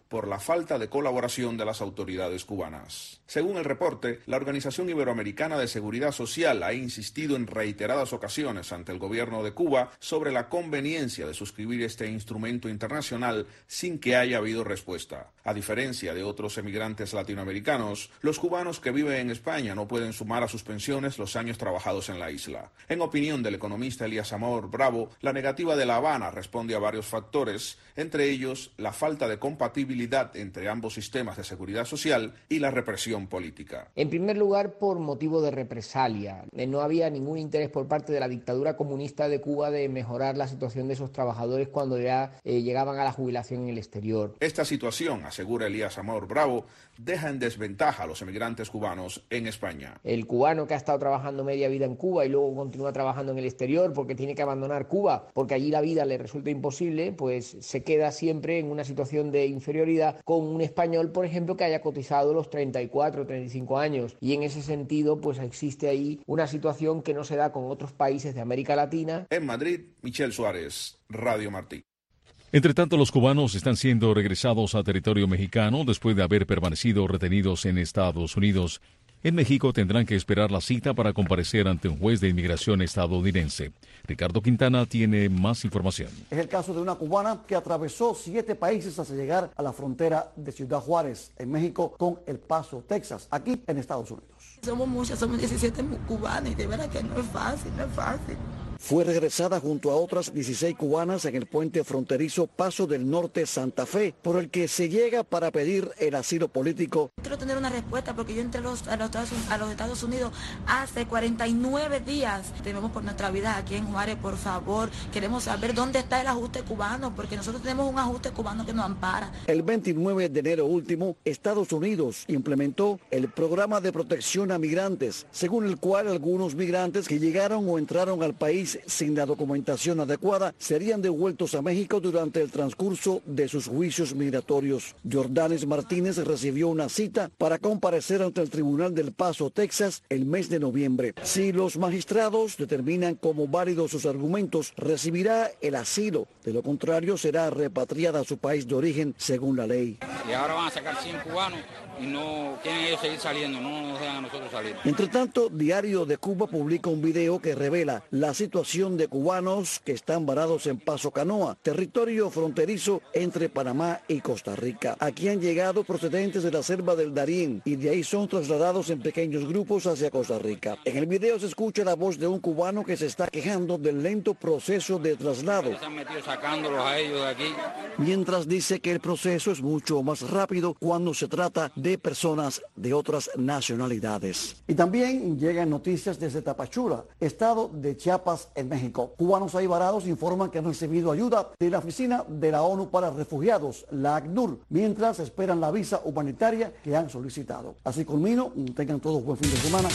por la falta de colaboración de las autoridades cubanas. Según el reporte, la Organización Iberoamericana de Seguridad Social ha insistido en reiteradas ocasiones ante el gobierno de Cuba sobre la conveniencia de suscribir este instrumento internacional sin que haya habido respuesta. A diferencia de otros emigrantes latinoamericanos, los cubanos que viven en España no pueden sumar a sus pensiones los años trabajados en la isla. En opinión del economista Elías Amor Bravo, la negativa de La Habana responde a varios factores, entre ellos la falta de compatibilidad entre ambos sistemas de seguridad social y la represión política. En primer lugar, por motivo de represalia. No había ningún interés por parte de la dictadura comunista de Cuba de mejorar la situación de esos trabajadores cuando ya eh, llegaban a la jubilación en el exterior. Esta situación, asegura Elías Amor Bravo, deja en desventaja a los emigrantes cubanos en España. El cubano que ha estado trabajando media vida en Cuba y luego continúa trabajando en el exterior porque tiene que abandonar Cuba, porque allí la vida le resulta imposible, pues se queda siempre en una situación de inferioridad con un español, por ejemplo, que haya cotizado los treinta y cuatro, treinta y cinco años. Y en ese sentido, pues existe ahí una situación que no se da con otros países de América Latina. En Madrid, Michel Suárez, Radio Martí. Entre tanto, los cubanos están siendo regresados a territorio mexicano después de haber permanecido retenidos en Estados Unidos. En México tendrán que esperar la cita para comparecer ante un juez de inmigración estadounidense. Ricardo Quintana tiene más información. Es el caso de una cubana que atravesó siete países hasta llegar a la frontera de Ciudad Juárez, en México, con El Paso, Texas, aquí en Estados Unidos. Somos muchas, somos diecisiete cubanas y de verdad que no es fácil, no es fácil. Fue regresada junto a otras dieciséis cubanas en el puente fronterizo Paso del Norte Santa Fe, por el que se llega para pedir el asilo político. Quiero tener una respuesta porque yo entré a los, a los, a los Estados Unidos hace cuarenta y nueve días. Tememos por nuestra vida aquí en Juárez, por favor. Queremos saber dónde está el ajuste cubano, porque nosotros tenemos un ajuste cubano que nos ampara. El veintinueve de enero último, Estados Unidos implementó el programa de protección a migrantes, según el cual algunos migrantes que llegaron o entraron al país sin la documentación adecuada serían devueltos a México durante el transcurso de sus juicios migratorios. Jordanes Martínez recibió una cita para comparecer ante el Tribunal del Paso, Texas, el mes de noviembre. Si los magistrados determinan como válidos sus argumentos, recibirá el asilo. De lo contrario, será repatriada a su país de origen según la ley. Y ahora van a sacar cien cubanos y no quieren ellos seguir saliendo, no nos dejan a nosotros salir. Entre tanto, Diario de Cuba publica un video que revela la situación de cubanos que están varados en Paso Canoa, territorio fronterizo entre Panamá y Costa Rica. Aquí han llegado procedentes de la selva del Darién y de ahí son trasladados en pequeños grupos hacia Costa Rica. En el video se escucha la voz de un cubano que se está quejando del lento proceso de traslado. Se han metido sacándolos a ellos de aquí. Mientras dice que el proceso es mucho más rápido cuando se trata de personas de otras nacionalidades. Y también llegan noticias desde Tapachula, estado de Chiapas, en México. Cubanos ahí varados informan que han recibido ayuda de la Oficina de la ONU para Refugiados, la ACNUR, mientras esperan la visa humanitaria que han solicitado. Así culmino, tengan todos buen fin de semana.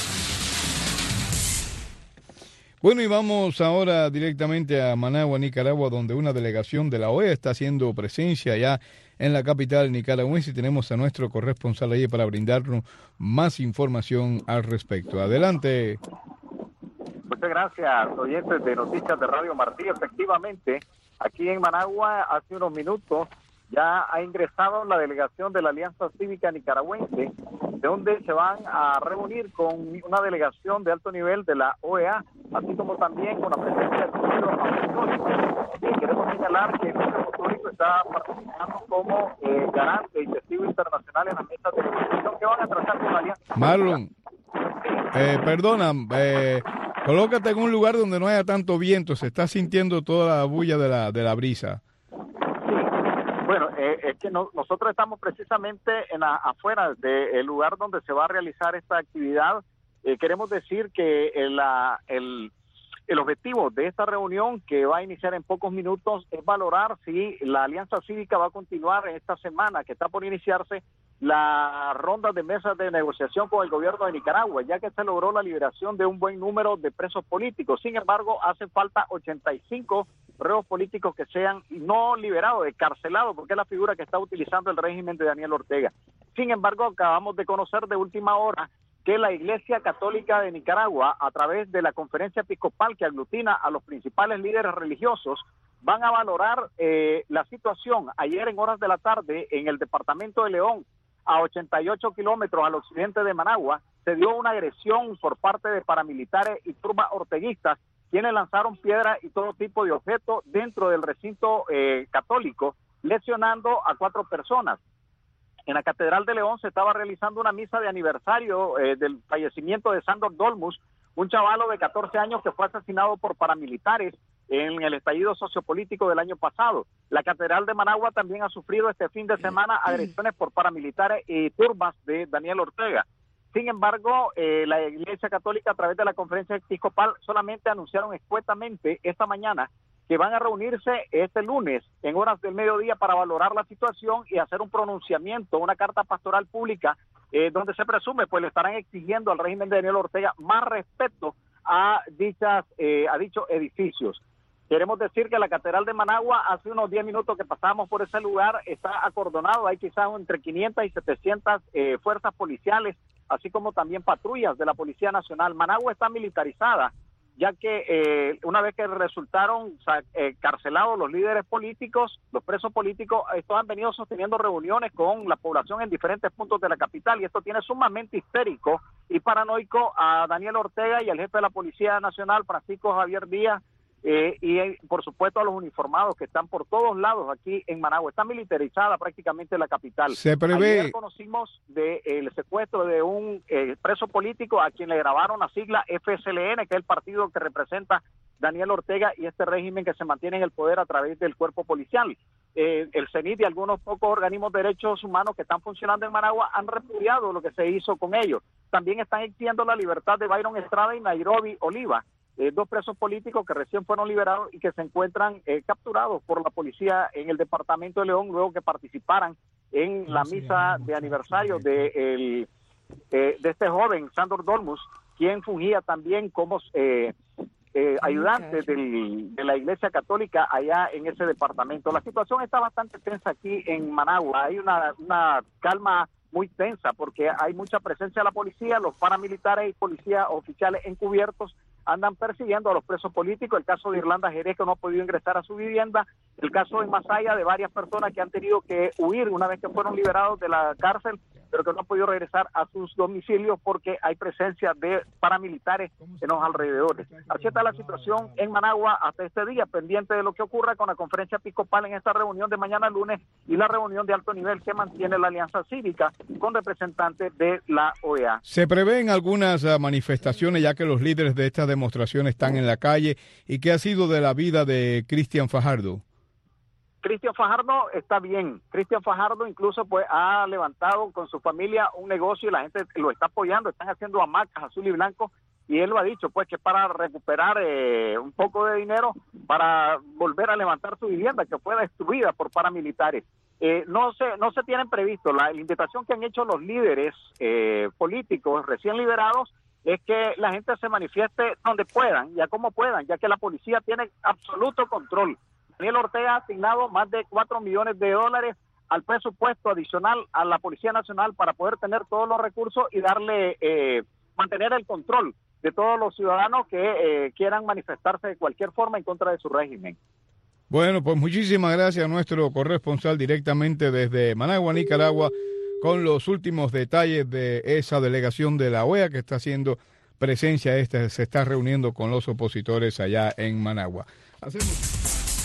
Bueno, y vamos ahora directamente a Managua, Nicaragua, donde una delegación de la O E A está haciendo presencia ya en la capital nicaragüense y tenemos a nuestro corresponsal allí para brindarnos más información al respecto. Adelante. Muchas gracias, oyentes de Noticias de Radio Martí. Efectivamente, aquí en Managua, hace unos minutos, ya ha ingresado la delegación de la Alianza Cívica Nicaragüense, de donde se van a reunir con una delegación de alto nivel de la O E A, así como también con la presencia del Centro Apostólico. Y queremos señalar que el Centro Apostólico está participando como eh, garante y testigo internacional en las mesas de negociación que van a tratar con la Alianza. Marlon, eh, perdona, eh, colócate en un lugar donde no haya tanto viento, se está sintiendo toda la bulla de la, de la brisa. Bueno, eh, es que no, nosotros estamos precisamente en la, afuera del lugar donde se va a realizar esta actividad. Eh, queremos decir que el, la, el, el objetivo de esta reunión, que va a iniciar en pocos minutos, es valorar si la Alianza Cívica va a continuar en esta semana, que está por iniciarse, la ronda de mesas de negociación con el gobierno de Nicaragua, ya que se logró la liberación de un buen número de presos políticos. Sin embargo, hacen falta ochenta y cinco reos políticos que sean no liberados, encarcelados, porque es la figura que está utilizando el régimen de Daniel Ortega. Sin embargo, acabamos de conocer de última hora que la Iglesia Católica de Nicaragua, a través de la conferencia episcopal que aglutina a los principales líderes religiosos, van a valorar eh, la situación. Ayer en horas de la tarde, en el departamento de León, a ochenta y ocho kilómetros al occidente de Managua, se dio una agresión por parte de paramilitares y turbas orteguistas, quienes lanzaron piedras y todo tipo de objetos dentro del recinto eh, católico, lesionando a cuatro personas. En la Catedral de León se estaba realizando una misa de aniversario eh, del fallecimiento de Sándor Dolmus, un chavalo de catorce años que fue asesinado por paramilitares en el estallido sociopolítico del año pasado. La Catedral de Managua también ha sufrido este fin de semana agresiones por paramilitares y turbas de Daniel Ortega. Sin embargo, eh, la Iglesia Católica, a través de la Conferencia Episcopal, solamente anunciaron escuetamente esta mañana que van a reunirse este lunes en horas del mediodía para valorar la situación y hacer un pronunciamiento, una carta pastoral pública, eh, donde se presume pues le estarán exigiendo al régimen de Daniel Ortega más respeto a dichas eh, a dichos edificios. Queremos decir que la Catedral de Managua, hace unos diez minutos que pasamos por ese lugar, está acordonado. Hay quizás entre quinientas y setecientas eh, fuerzas policiales, así como también patrullas de la Policía Nacional. Managua está militarizada, ya que eh, una vez que resultaron eh, carcelados los líderes políticos, los presos políticos, estos han venido sosteniendo reuniones con la población en diferentes puntos de la capital, y esto tiene sumamente histérico y paranoico a Daniel Ortega y al jefe de la Policía Nacional, Francisco Javier Díaz, eh, y eh, por supuesto a los uniformados que están por todos lados aquí en Managua. Está militarizada prácticamente la capital. Se prevé... Ayer conocimos del de, secuestro de un eh, preso político a quien le grabaron la sigla F S L N, que es el partido que representa Daniel Ortega y este régimen que se mantiene en el poder a través del cuerpo policial. Eh, el CENIT y algunos pocos organismos de derechos humanos que están funcionando en Managua han repudiado lo que se hizo con ellos. También están exigiendo la libertad de Byron Estrada y Nairobi Oliva, eh, dos presos políticos que recién fueron liberados y que se encuentran eh, capturados por la policía en el departamento de León luego que participaran en la misa de aniversario de, el, eh, de este joven, Sándor Dolmus, quien fungía también como eh, eh, ayudante del, de la Iglesia Católica allá en ese departamento. La situación está bastante tensa aquí en Managua. Hay una, una calma muy tensa porque hay mucha presencia de la policía, los paramilitares y policías oficiales encubiertos andan persiguiendo a los presos políticos. El caso de Irlanda Jerez, que no ha podido ingresar a su vivienda, el caso en Masaya de varias personas que han tenido que huir una vez que fueron liberados de la cárcel, pero que no han podido regresar a sus domicilios porque hay presencia de paramilitares en los alrededores. Así está la situación en Managua hasta este día, pendiente de lo que ocurra con la conferencia episcopal en esta reunión de mañana lunes y la reunión de alto nivel que mantiene la Alianza Cívica con representantes de la O E A. Se prevén algunas uh, manifestaciones, ya que los líderes de esta demostración están en la calle. ¿Y qué ha sido de la vida de Cristian Fajardo? Cristian Fajardo está bien. Cristian Fajardo incluso pues ha levantado con su familia un negocio y la gente lo está apoyando. Están haciendo hamacas azul y blanco y él lo ha dicho pues que para recuperar eh, un poco de dinero para volver a levantar su vivienda que fue destruida por paramilitares. Eh, no se no se tienen previsto. La, la invitación que han hecho los líderes eh, políticos recién liberados es que la gente se manifieste donde puedan, ya como puedan, ya que la policía tiene absoluto control. Daniel Ortega ha asignado más de cuatro millones de dólares al presupuesto adicional a la Policía Nacional para poder tener todos los recursos y darle, eh, mantener el control de todos los ciudadanos que eh, quieran manifestarse de cualquier forma en contra de su régimen. Bueno, pues muchísimas gracias a nuestro corresponsal directamente desde Managua, Nicaragua, con los últimos detalles de esa delegación de la O E A que está haciendo presencia, esta se está reuniendo con los opositores allá en Managua. Hacemos...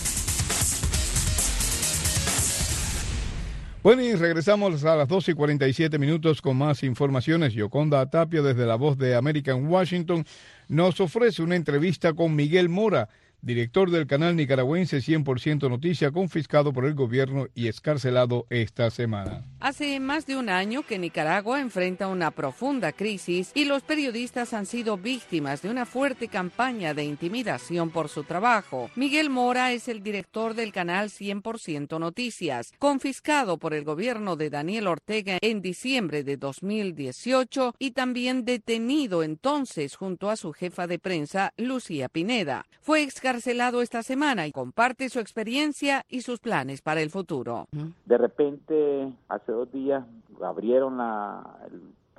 Bueno, y regresamos a las doce y cuarenta y siete minutos con más informaciones. Yoconda Tapia, desde La Voz de América en Washington, nos ofrece una entrevista con Miguel Mora, director del canal nicaragüense cien por ciento Noticia, confiscado por el gobierno y excarcelado esta semana. Hace más de un año que Nicaragua enfrenta una profunda crisis y los periodistas han sido víctimas de una fuerte campaña de intimidación por su trabajo. Miguel Mora es el director del canal cien por ciento Noticias, confiscado por el gobierno de Daniel Ortega en diciembre de dos mil dieciocho y también detenido entonces junto a su jefa de prensa, Lucía Pineda. Fue excarcelado Encarcelado esta semana y comparte su experiencia y sus planes para el futuro. De repente, hace dos días, abrieron la, el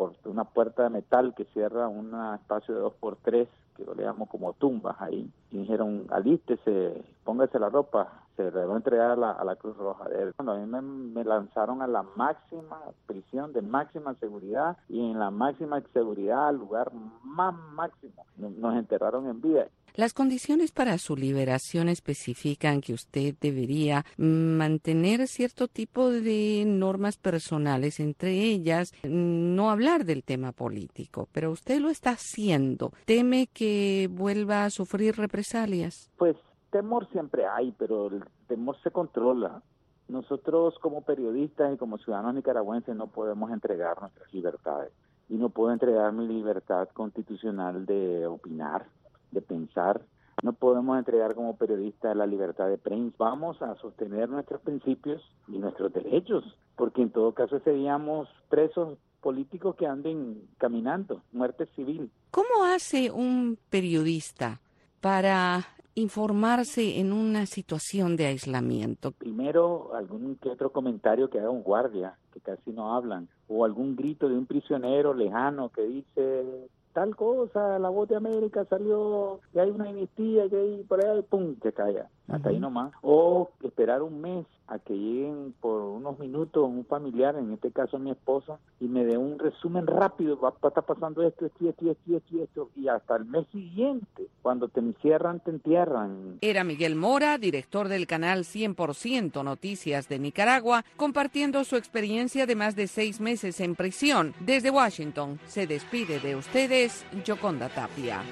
por una puerta de metal que cierra un espacio de dos por tres, que lo le llamo como tumbas ahí, y dijeron, alístese, póngase la ropa, se le va a entregar a la, a la Cruz Roja. Cuando a mí me, me lanzaron a la máxima prisión de máxima seguridad, y en la máxima seguridad, al lugar más máximo, nos enterraron en vida. Las condiciones para su liberación especifican que usted debería mantener cierto tipo de normas personales, entre ellas no hablar del tema político, pero usted lo está haciendo. ¿Teme que vuelva a sufrir represalias? Pues temor siempre hay, pero el temor se controla. Nosotros como periodistas y como ciudadanos nicaragüenses no podemos entregar nuestras libertades. Y no puedo entregar mi libertad constitucional de opinar, de pensar. No podemos entregar como periodistas la libertad de prensa. Vamos a sostener nuestros principios y nuestros derechos, porque en todo caso seríamos presos políticos que anden caminando, muerte civil. ¿Cómo hace un periodista para informarse en una situación de aislamiento? Primero, algún que otro comentario que haga un guardia, que casi no hablan, o algún grito de un prisionero lejano que dice tal cosa, la voz de América salió, que hay una amnistía, que hay por ahí, pum, que caiga, hasta uh-huh. ahí nomás. O esperar un mes a que lleguen por unos minutos un familiar, en este caso mi esposa, y me dé un resumen rápido, va a estar pasando esto, esto, esto, esto, esto, esto, y hasta el mes siguiente, cuando te encierran, te entierran. Era Miguel Mora, director del canal cien por ciento Noticias de Nicaragua, compartiendo su experiencia de más de seis meses en prisión. Desde Washington, se despide de ustedes, Yoconda Tapia.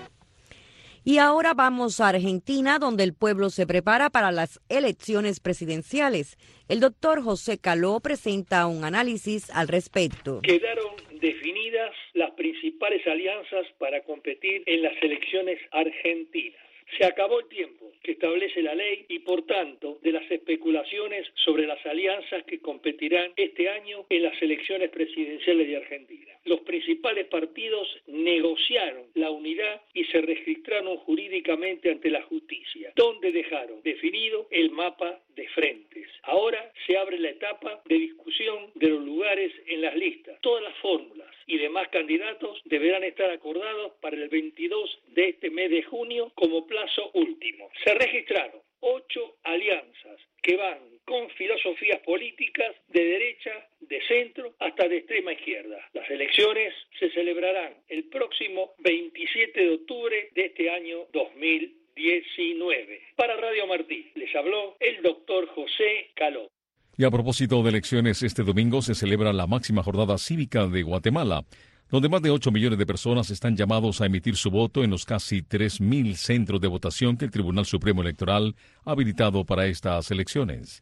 Y ahora vamos a Argentina, donde el pueblo se prepara para las elecciones presidenciales. El doctor José Caló presenta un análisis al respecto. Quedaron definidas las principales alianzas para competir en las elecciones argentinas. Se acabó el tiempo que establece la ley y, por tanto, de las especulaciones sobre las alianzas que competirán este año en las elecciones presidenciales de Argentina. Los principales partidos negociaron la unidad y se registraron jurídicamente ante la justicia, donde dejaron definido el mapa de frentes. Ahora se abre la etapa de discusión de los lugares en las listas. Todas las fórmulas y demás candidatos deberán estar acordados para el veintidós de este mes de junio como plazo último. Se registraron ocho alianzas que van con filosofías políticas de derecha, de centro, hasta de extrema izquierda. Las elecciones se celebrarán el próximo veintisiete de octubre de este año dos mil diecinueve. Para Radio Martí les habló el doctor José Caló. Y a propósito de elecciones, este domingo se celebra la máxima jornada cívica de Guatemala, donde más de ocho millones de personas están llamados a emitir su voto en los casi tres mil centros de votación que el Tribunal Supremo Electoral ha habilitado para estas elecciones.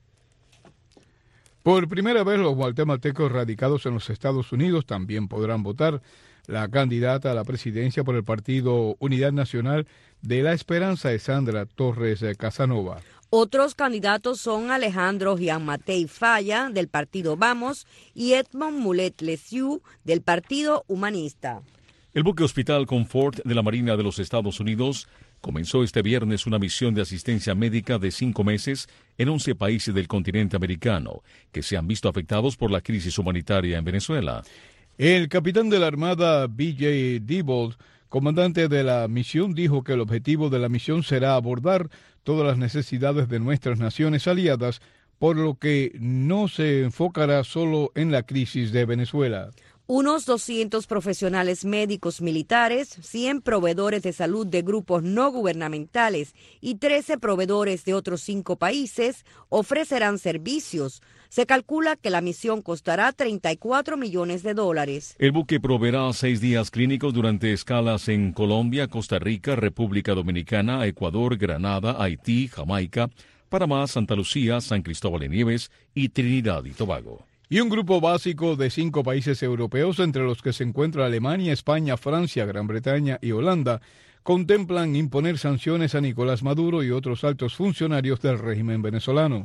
Por primera vez, los guatemaltecos radicados en los Estados Unidos también podrán votar. La candidata a la presidencia por el partido Unidad Nacional de la Esperanza es Sandra Torres Casanova. Otros candidatos son Alejandro Gianmatei Falla, del partido Vamos, y Edmond Mulet-Lesieux, del partido Humanista. El buque hospital Comfort de la Marina de los Estados Unidos comenzó este viernes una misión de asistencia médica de cinco meses en once países del continente americano, que se han visto afectados por la crisis humanitaria en Venezuela. El capitán de la Armada, B J Diebold, comandante de la misión, dijo que el objetivo de la misión será abordar todas las necesidades de nuestras naciones aliadas, por lo que no se enfocará solo en la crisis de Venezuela. Unos doscientos profesionales médicos militares, cien proveedores de salud de grupos no gubernamentales y trece proveedores de otros cinco países ofrecerán servicios. Se calcula que la misión costará treinta y cuatro millones de dólares. El buque proveerá seis días clínicos durante escalas en Colombia, Costa Rica, República Dominicana, Ecuador, Granada, Haití, Jamaica, Panamá, Santa Lucía, San Cristóbal de Nieves y Trinidad y Tobago. Y un grupo básico de cinco países europeos, entre los que se encuentra Alemania, España, Francia, Gran Bretaña y Holanda, contemplan imponer sanciones a Nicolás Maduro y otros altos funcionarios del régimen venezolano.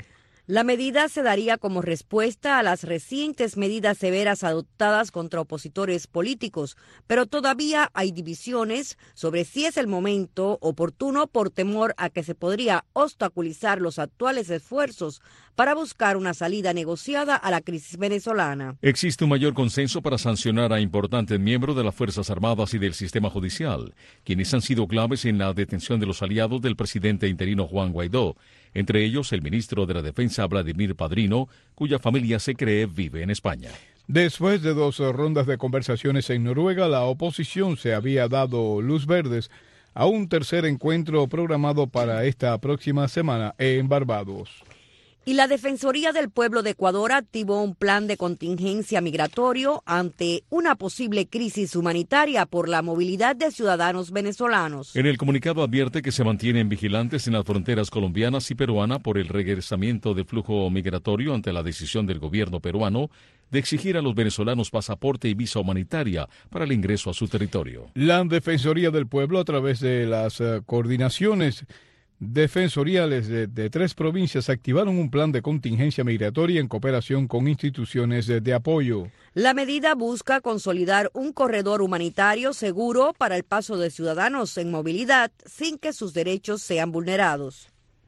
La medida se daría como respuesta a las recientes medidas severas adoptadas contra opositores políticos, pero todavía hay divisiones sobre si es el momento oportuno por temor a que se podría obstaculizar los actuales esfuerzos para buscar una salida negociada a la crisis venezolana. Existe un mayor consenso para sancionar a importantes miembros de las Fuerzas Armadas y del sistema judicial, quienes han sido claves en la detención de los aliados del presidente interino Juan Guaidó, entre ellos el ministro de la Defensa Vladimir Padrino, cuya familia se cree vive en España. Después de dos rondas de conversaciones en Noruega, la oposición se había dado luz verdes a un tercer encuentro programado para esta próxima semana en Barbados. Y la Defensoría del Pueblo de Ecuador activó un plan de contingencia migratorio ante una posible crisis humanitaria por la movilidad de ciudadanos venezolanos. En el comunicado advierte que se mantienen vigilantes en las fronteras colombianas y peruanas por el regresamiento del flujo migratorio ante la decisión del gobierno peruano de exigir a los venezolanos pasaporte y visa humanitaria para el ingreso a su territorio. La Defensoría del Pueblo, a través de las uh, coordinaciones defensoriales de, de tres provincias, activaron un plan de contingencia migratoria en cooperación con instituciones de, de apoyo. La medida busca consolidar un corredor humanitario seguro para el paso de ciudadanos en movilidad sin que sus derechos sean vulnerados.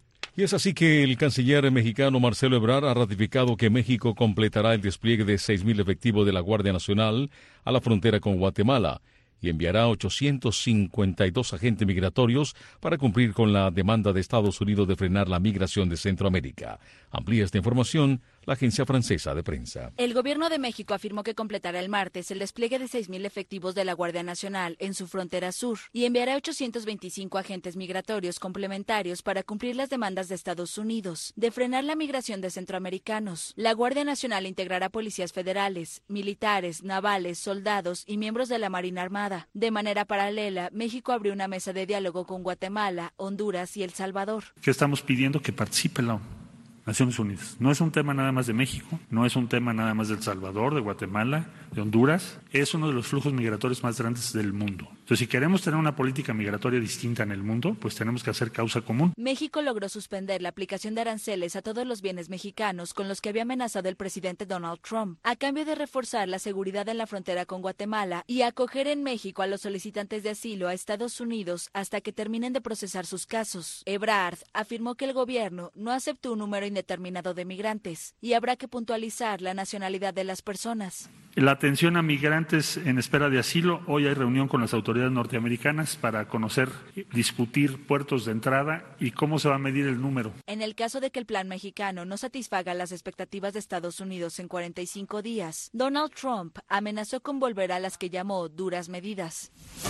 Y es así que el canciller mexicano Marcelo Ebrard ha ratificado que México completará el despliegue de seis mil efectivos de la Guardia Nacional a la frontera con Guatemala y enviará ochocientos cincuenta y dos agentes migratorios para cumplir con la demanda de Estados Unidos de frenar la migración de Centroamérica. Amplía esta información la agencia francesa de prensa. El gobierno de México afirmó que completará el martes el despliegue de seis mil efectivos de la Guardia Nacional en su frontera sur y enviará ochocientos veinticinco agentes migratorios complementarios para cumplir las demandas de Estados Unidos de frenar la migración de centroamericanos. La Guardia Nacional integrará policías federales, militares, navales, soldados y miembros de la Marina Armada. De manera paralela, México abrió una mesa de diálogo con Guatemala, Honduras y El Salvador. ¿Qué estamos pidiendo? Que participe la Naciones Unidas. No es un tema nada más de México, no es un tema nada más de El Salvador, de Guatemala, de Honduras. Es uno de los flujos migratorios más grandes del mundo. Entonces, si queremos tener una política migratoria distinta en el mundo, pues tenemos que hacer causa común. México logró suspender la aplicación de aranceles a todos los bienes mexicanos con los que había amenazado el presidente Donald Trump, a cambio de reforzar la seguridad en la frontera con Guatemala y acoger en México a los solicitantes de asilo a Estados Unidos hasta que terminen de procesar sus casos. Ebrard afirmó que el gobierno no aceptó un número indeterminado de migrantes y habrá que puntualizar la nacionalidad de las personas. La atención a migrantes en espera de asilo. Hoy hay reunión con las autoridades norteamericanas para conocer, discutir puertos de entrada y cómo se va a medir el número. En el caso de que el plan mexicano no satisfaga las expectativas de Estados Unidos en cuarenta y cinco días, Donald Trump amenazó con volver a las que llamó duras medidas.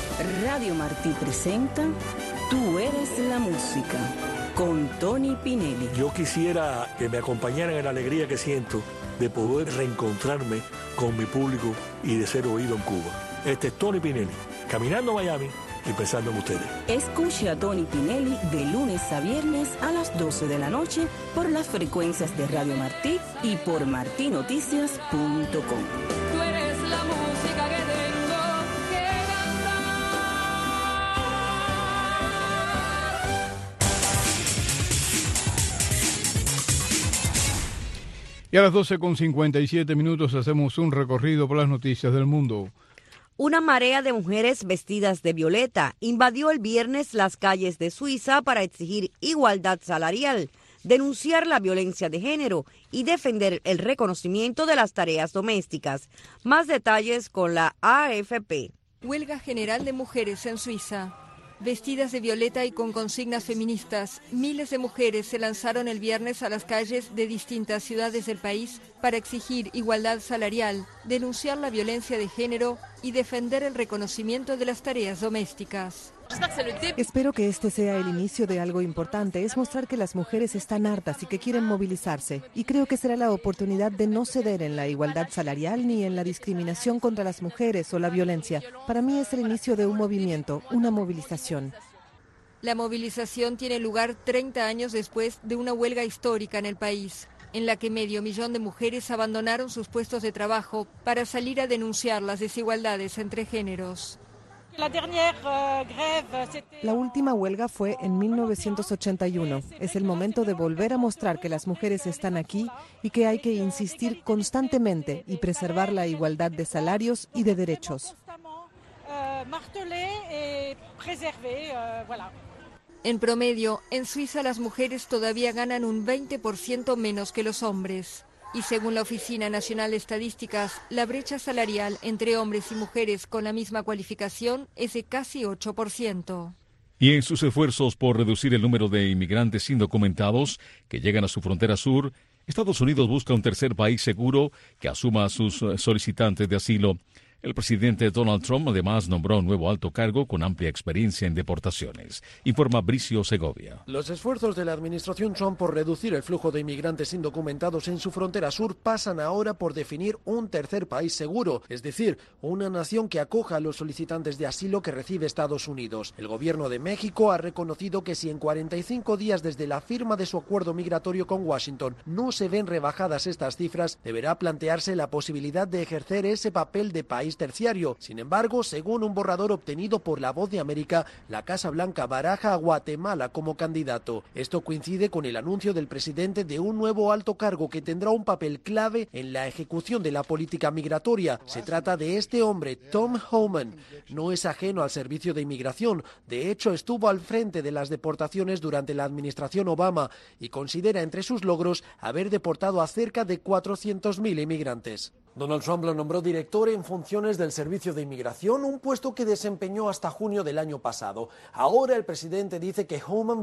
Radio Martí presenta Tú eres la música, con Tony Pinelli. Yo quisiera que me acompañaran en la alegría que siento de poder reencontrarme con mi público y de ser oído en Cuba. Este es Tony Pinelli, caminando a Miami y pensando en ustedes. Escuche a Tony Pinelli de lunes a viernes a las doce de la noche por las frecuencias de Radio Martí y por marti noticias punto com. Tú eres la música que tengo que Y a las doce con cincuenta y siete minutos hacemos un recorrido por las noticias del mundo. Una marea de mujeres vestidas de violeta invadió el viernes las calles de Suiza para exigir igualdad salarial, denunciar la violencia de género y defender el reconocimiento de las tareas domésticas. Más detalles con la A F P. Huelga general de mujeres en Suiza. Vestidas de violeta y con consignas feministas, miles de mujeres se lanzaron el viernes a las calles de distintas ciudades del país para exigir igualdad salarial, denunciar la violencia de género y defender el reconocimiento de las tareas domésticas. Espero que este sea el inicio de algo importante, es mostrar que las mujeres están hartas y que quieren movilizarse. Y creo que será la oportunidad de no ceder en la igualdad salarial ni en la discriminación contra las mujeres o la violencia. Para mí es el inicio de un movimiento, una movilización. La movilización tiene lugar treinta años después de una huelga histórica en el país, en la que medio millón de mujeres abandonaron sus puestos de trabajo para salir a denunciar las desigualdades entre géneros. La última huelga fue en mil novecientos ochenta y uno. Es el momento de volver a mostrar que las mujeres están aquí y que hay que insistir constantemente y preservar la igualdad de salarios y de derechos. En promedio, en Suiza las mujeres todavía ganan un veinte por ciento menos que los hombres. Y según la Oficina Nacional de Estadísticas, la brecha salarial entre hombres y mujeres con la misma cualificación es de casi ocho por ciento. Y en sus esfuerzos por reducir el número de inmigrantes indocumentados que llegan a su frontera sur, Estados Unidos busca un tercer país seguro que asuma a sus solicitantes de asilo. El presidente Donald Trump además nombró un nuevo alto cargo con amplia experiencia en deportaciones. Informa Bricio Segovia. Los esfuerzos de la administración Trump por reducir el flujo de inmigrantes indocumentados en su frontera sur pasan ahora por definir un tercer país seguro, es decir, una nación que acoja a los solicitantes de asilo que recibe Estados Unidos. El gobierno de México ha reconocido que si en cuarenta y cinco días desde la firma de su acuerdo migratorio con Washington no se ven rebajadas estas cifras, deberá plantearse la posibilidad de ejercer ese papel de país terciario. Sin embargo, según un borrador obtenido por La Voz de América, la Casa Blanca baraja a Guatemala como candidato. Esto coincide con el anuncio del presidente de un nuevo alto cargo que tendrá un papel clave en la ejecución de la política migratoria. Se trata de este hombre, Tom Homan. No es ajeno al servicio de inmigración. De hecho, estuvo al frente de las deportaciones durante la administración Obama y considera entre sus logros haber deportado a cerca de cuatrocientos mil inmigrantes. Donald Trump lo nombró director en funciones del Servicio de Inmigración, un puesto que desempeñó hasta junio del año pasado. Ahora el presidente dice que Homan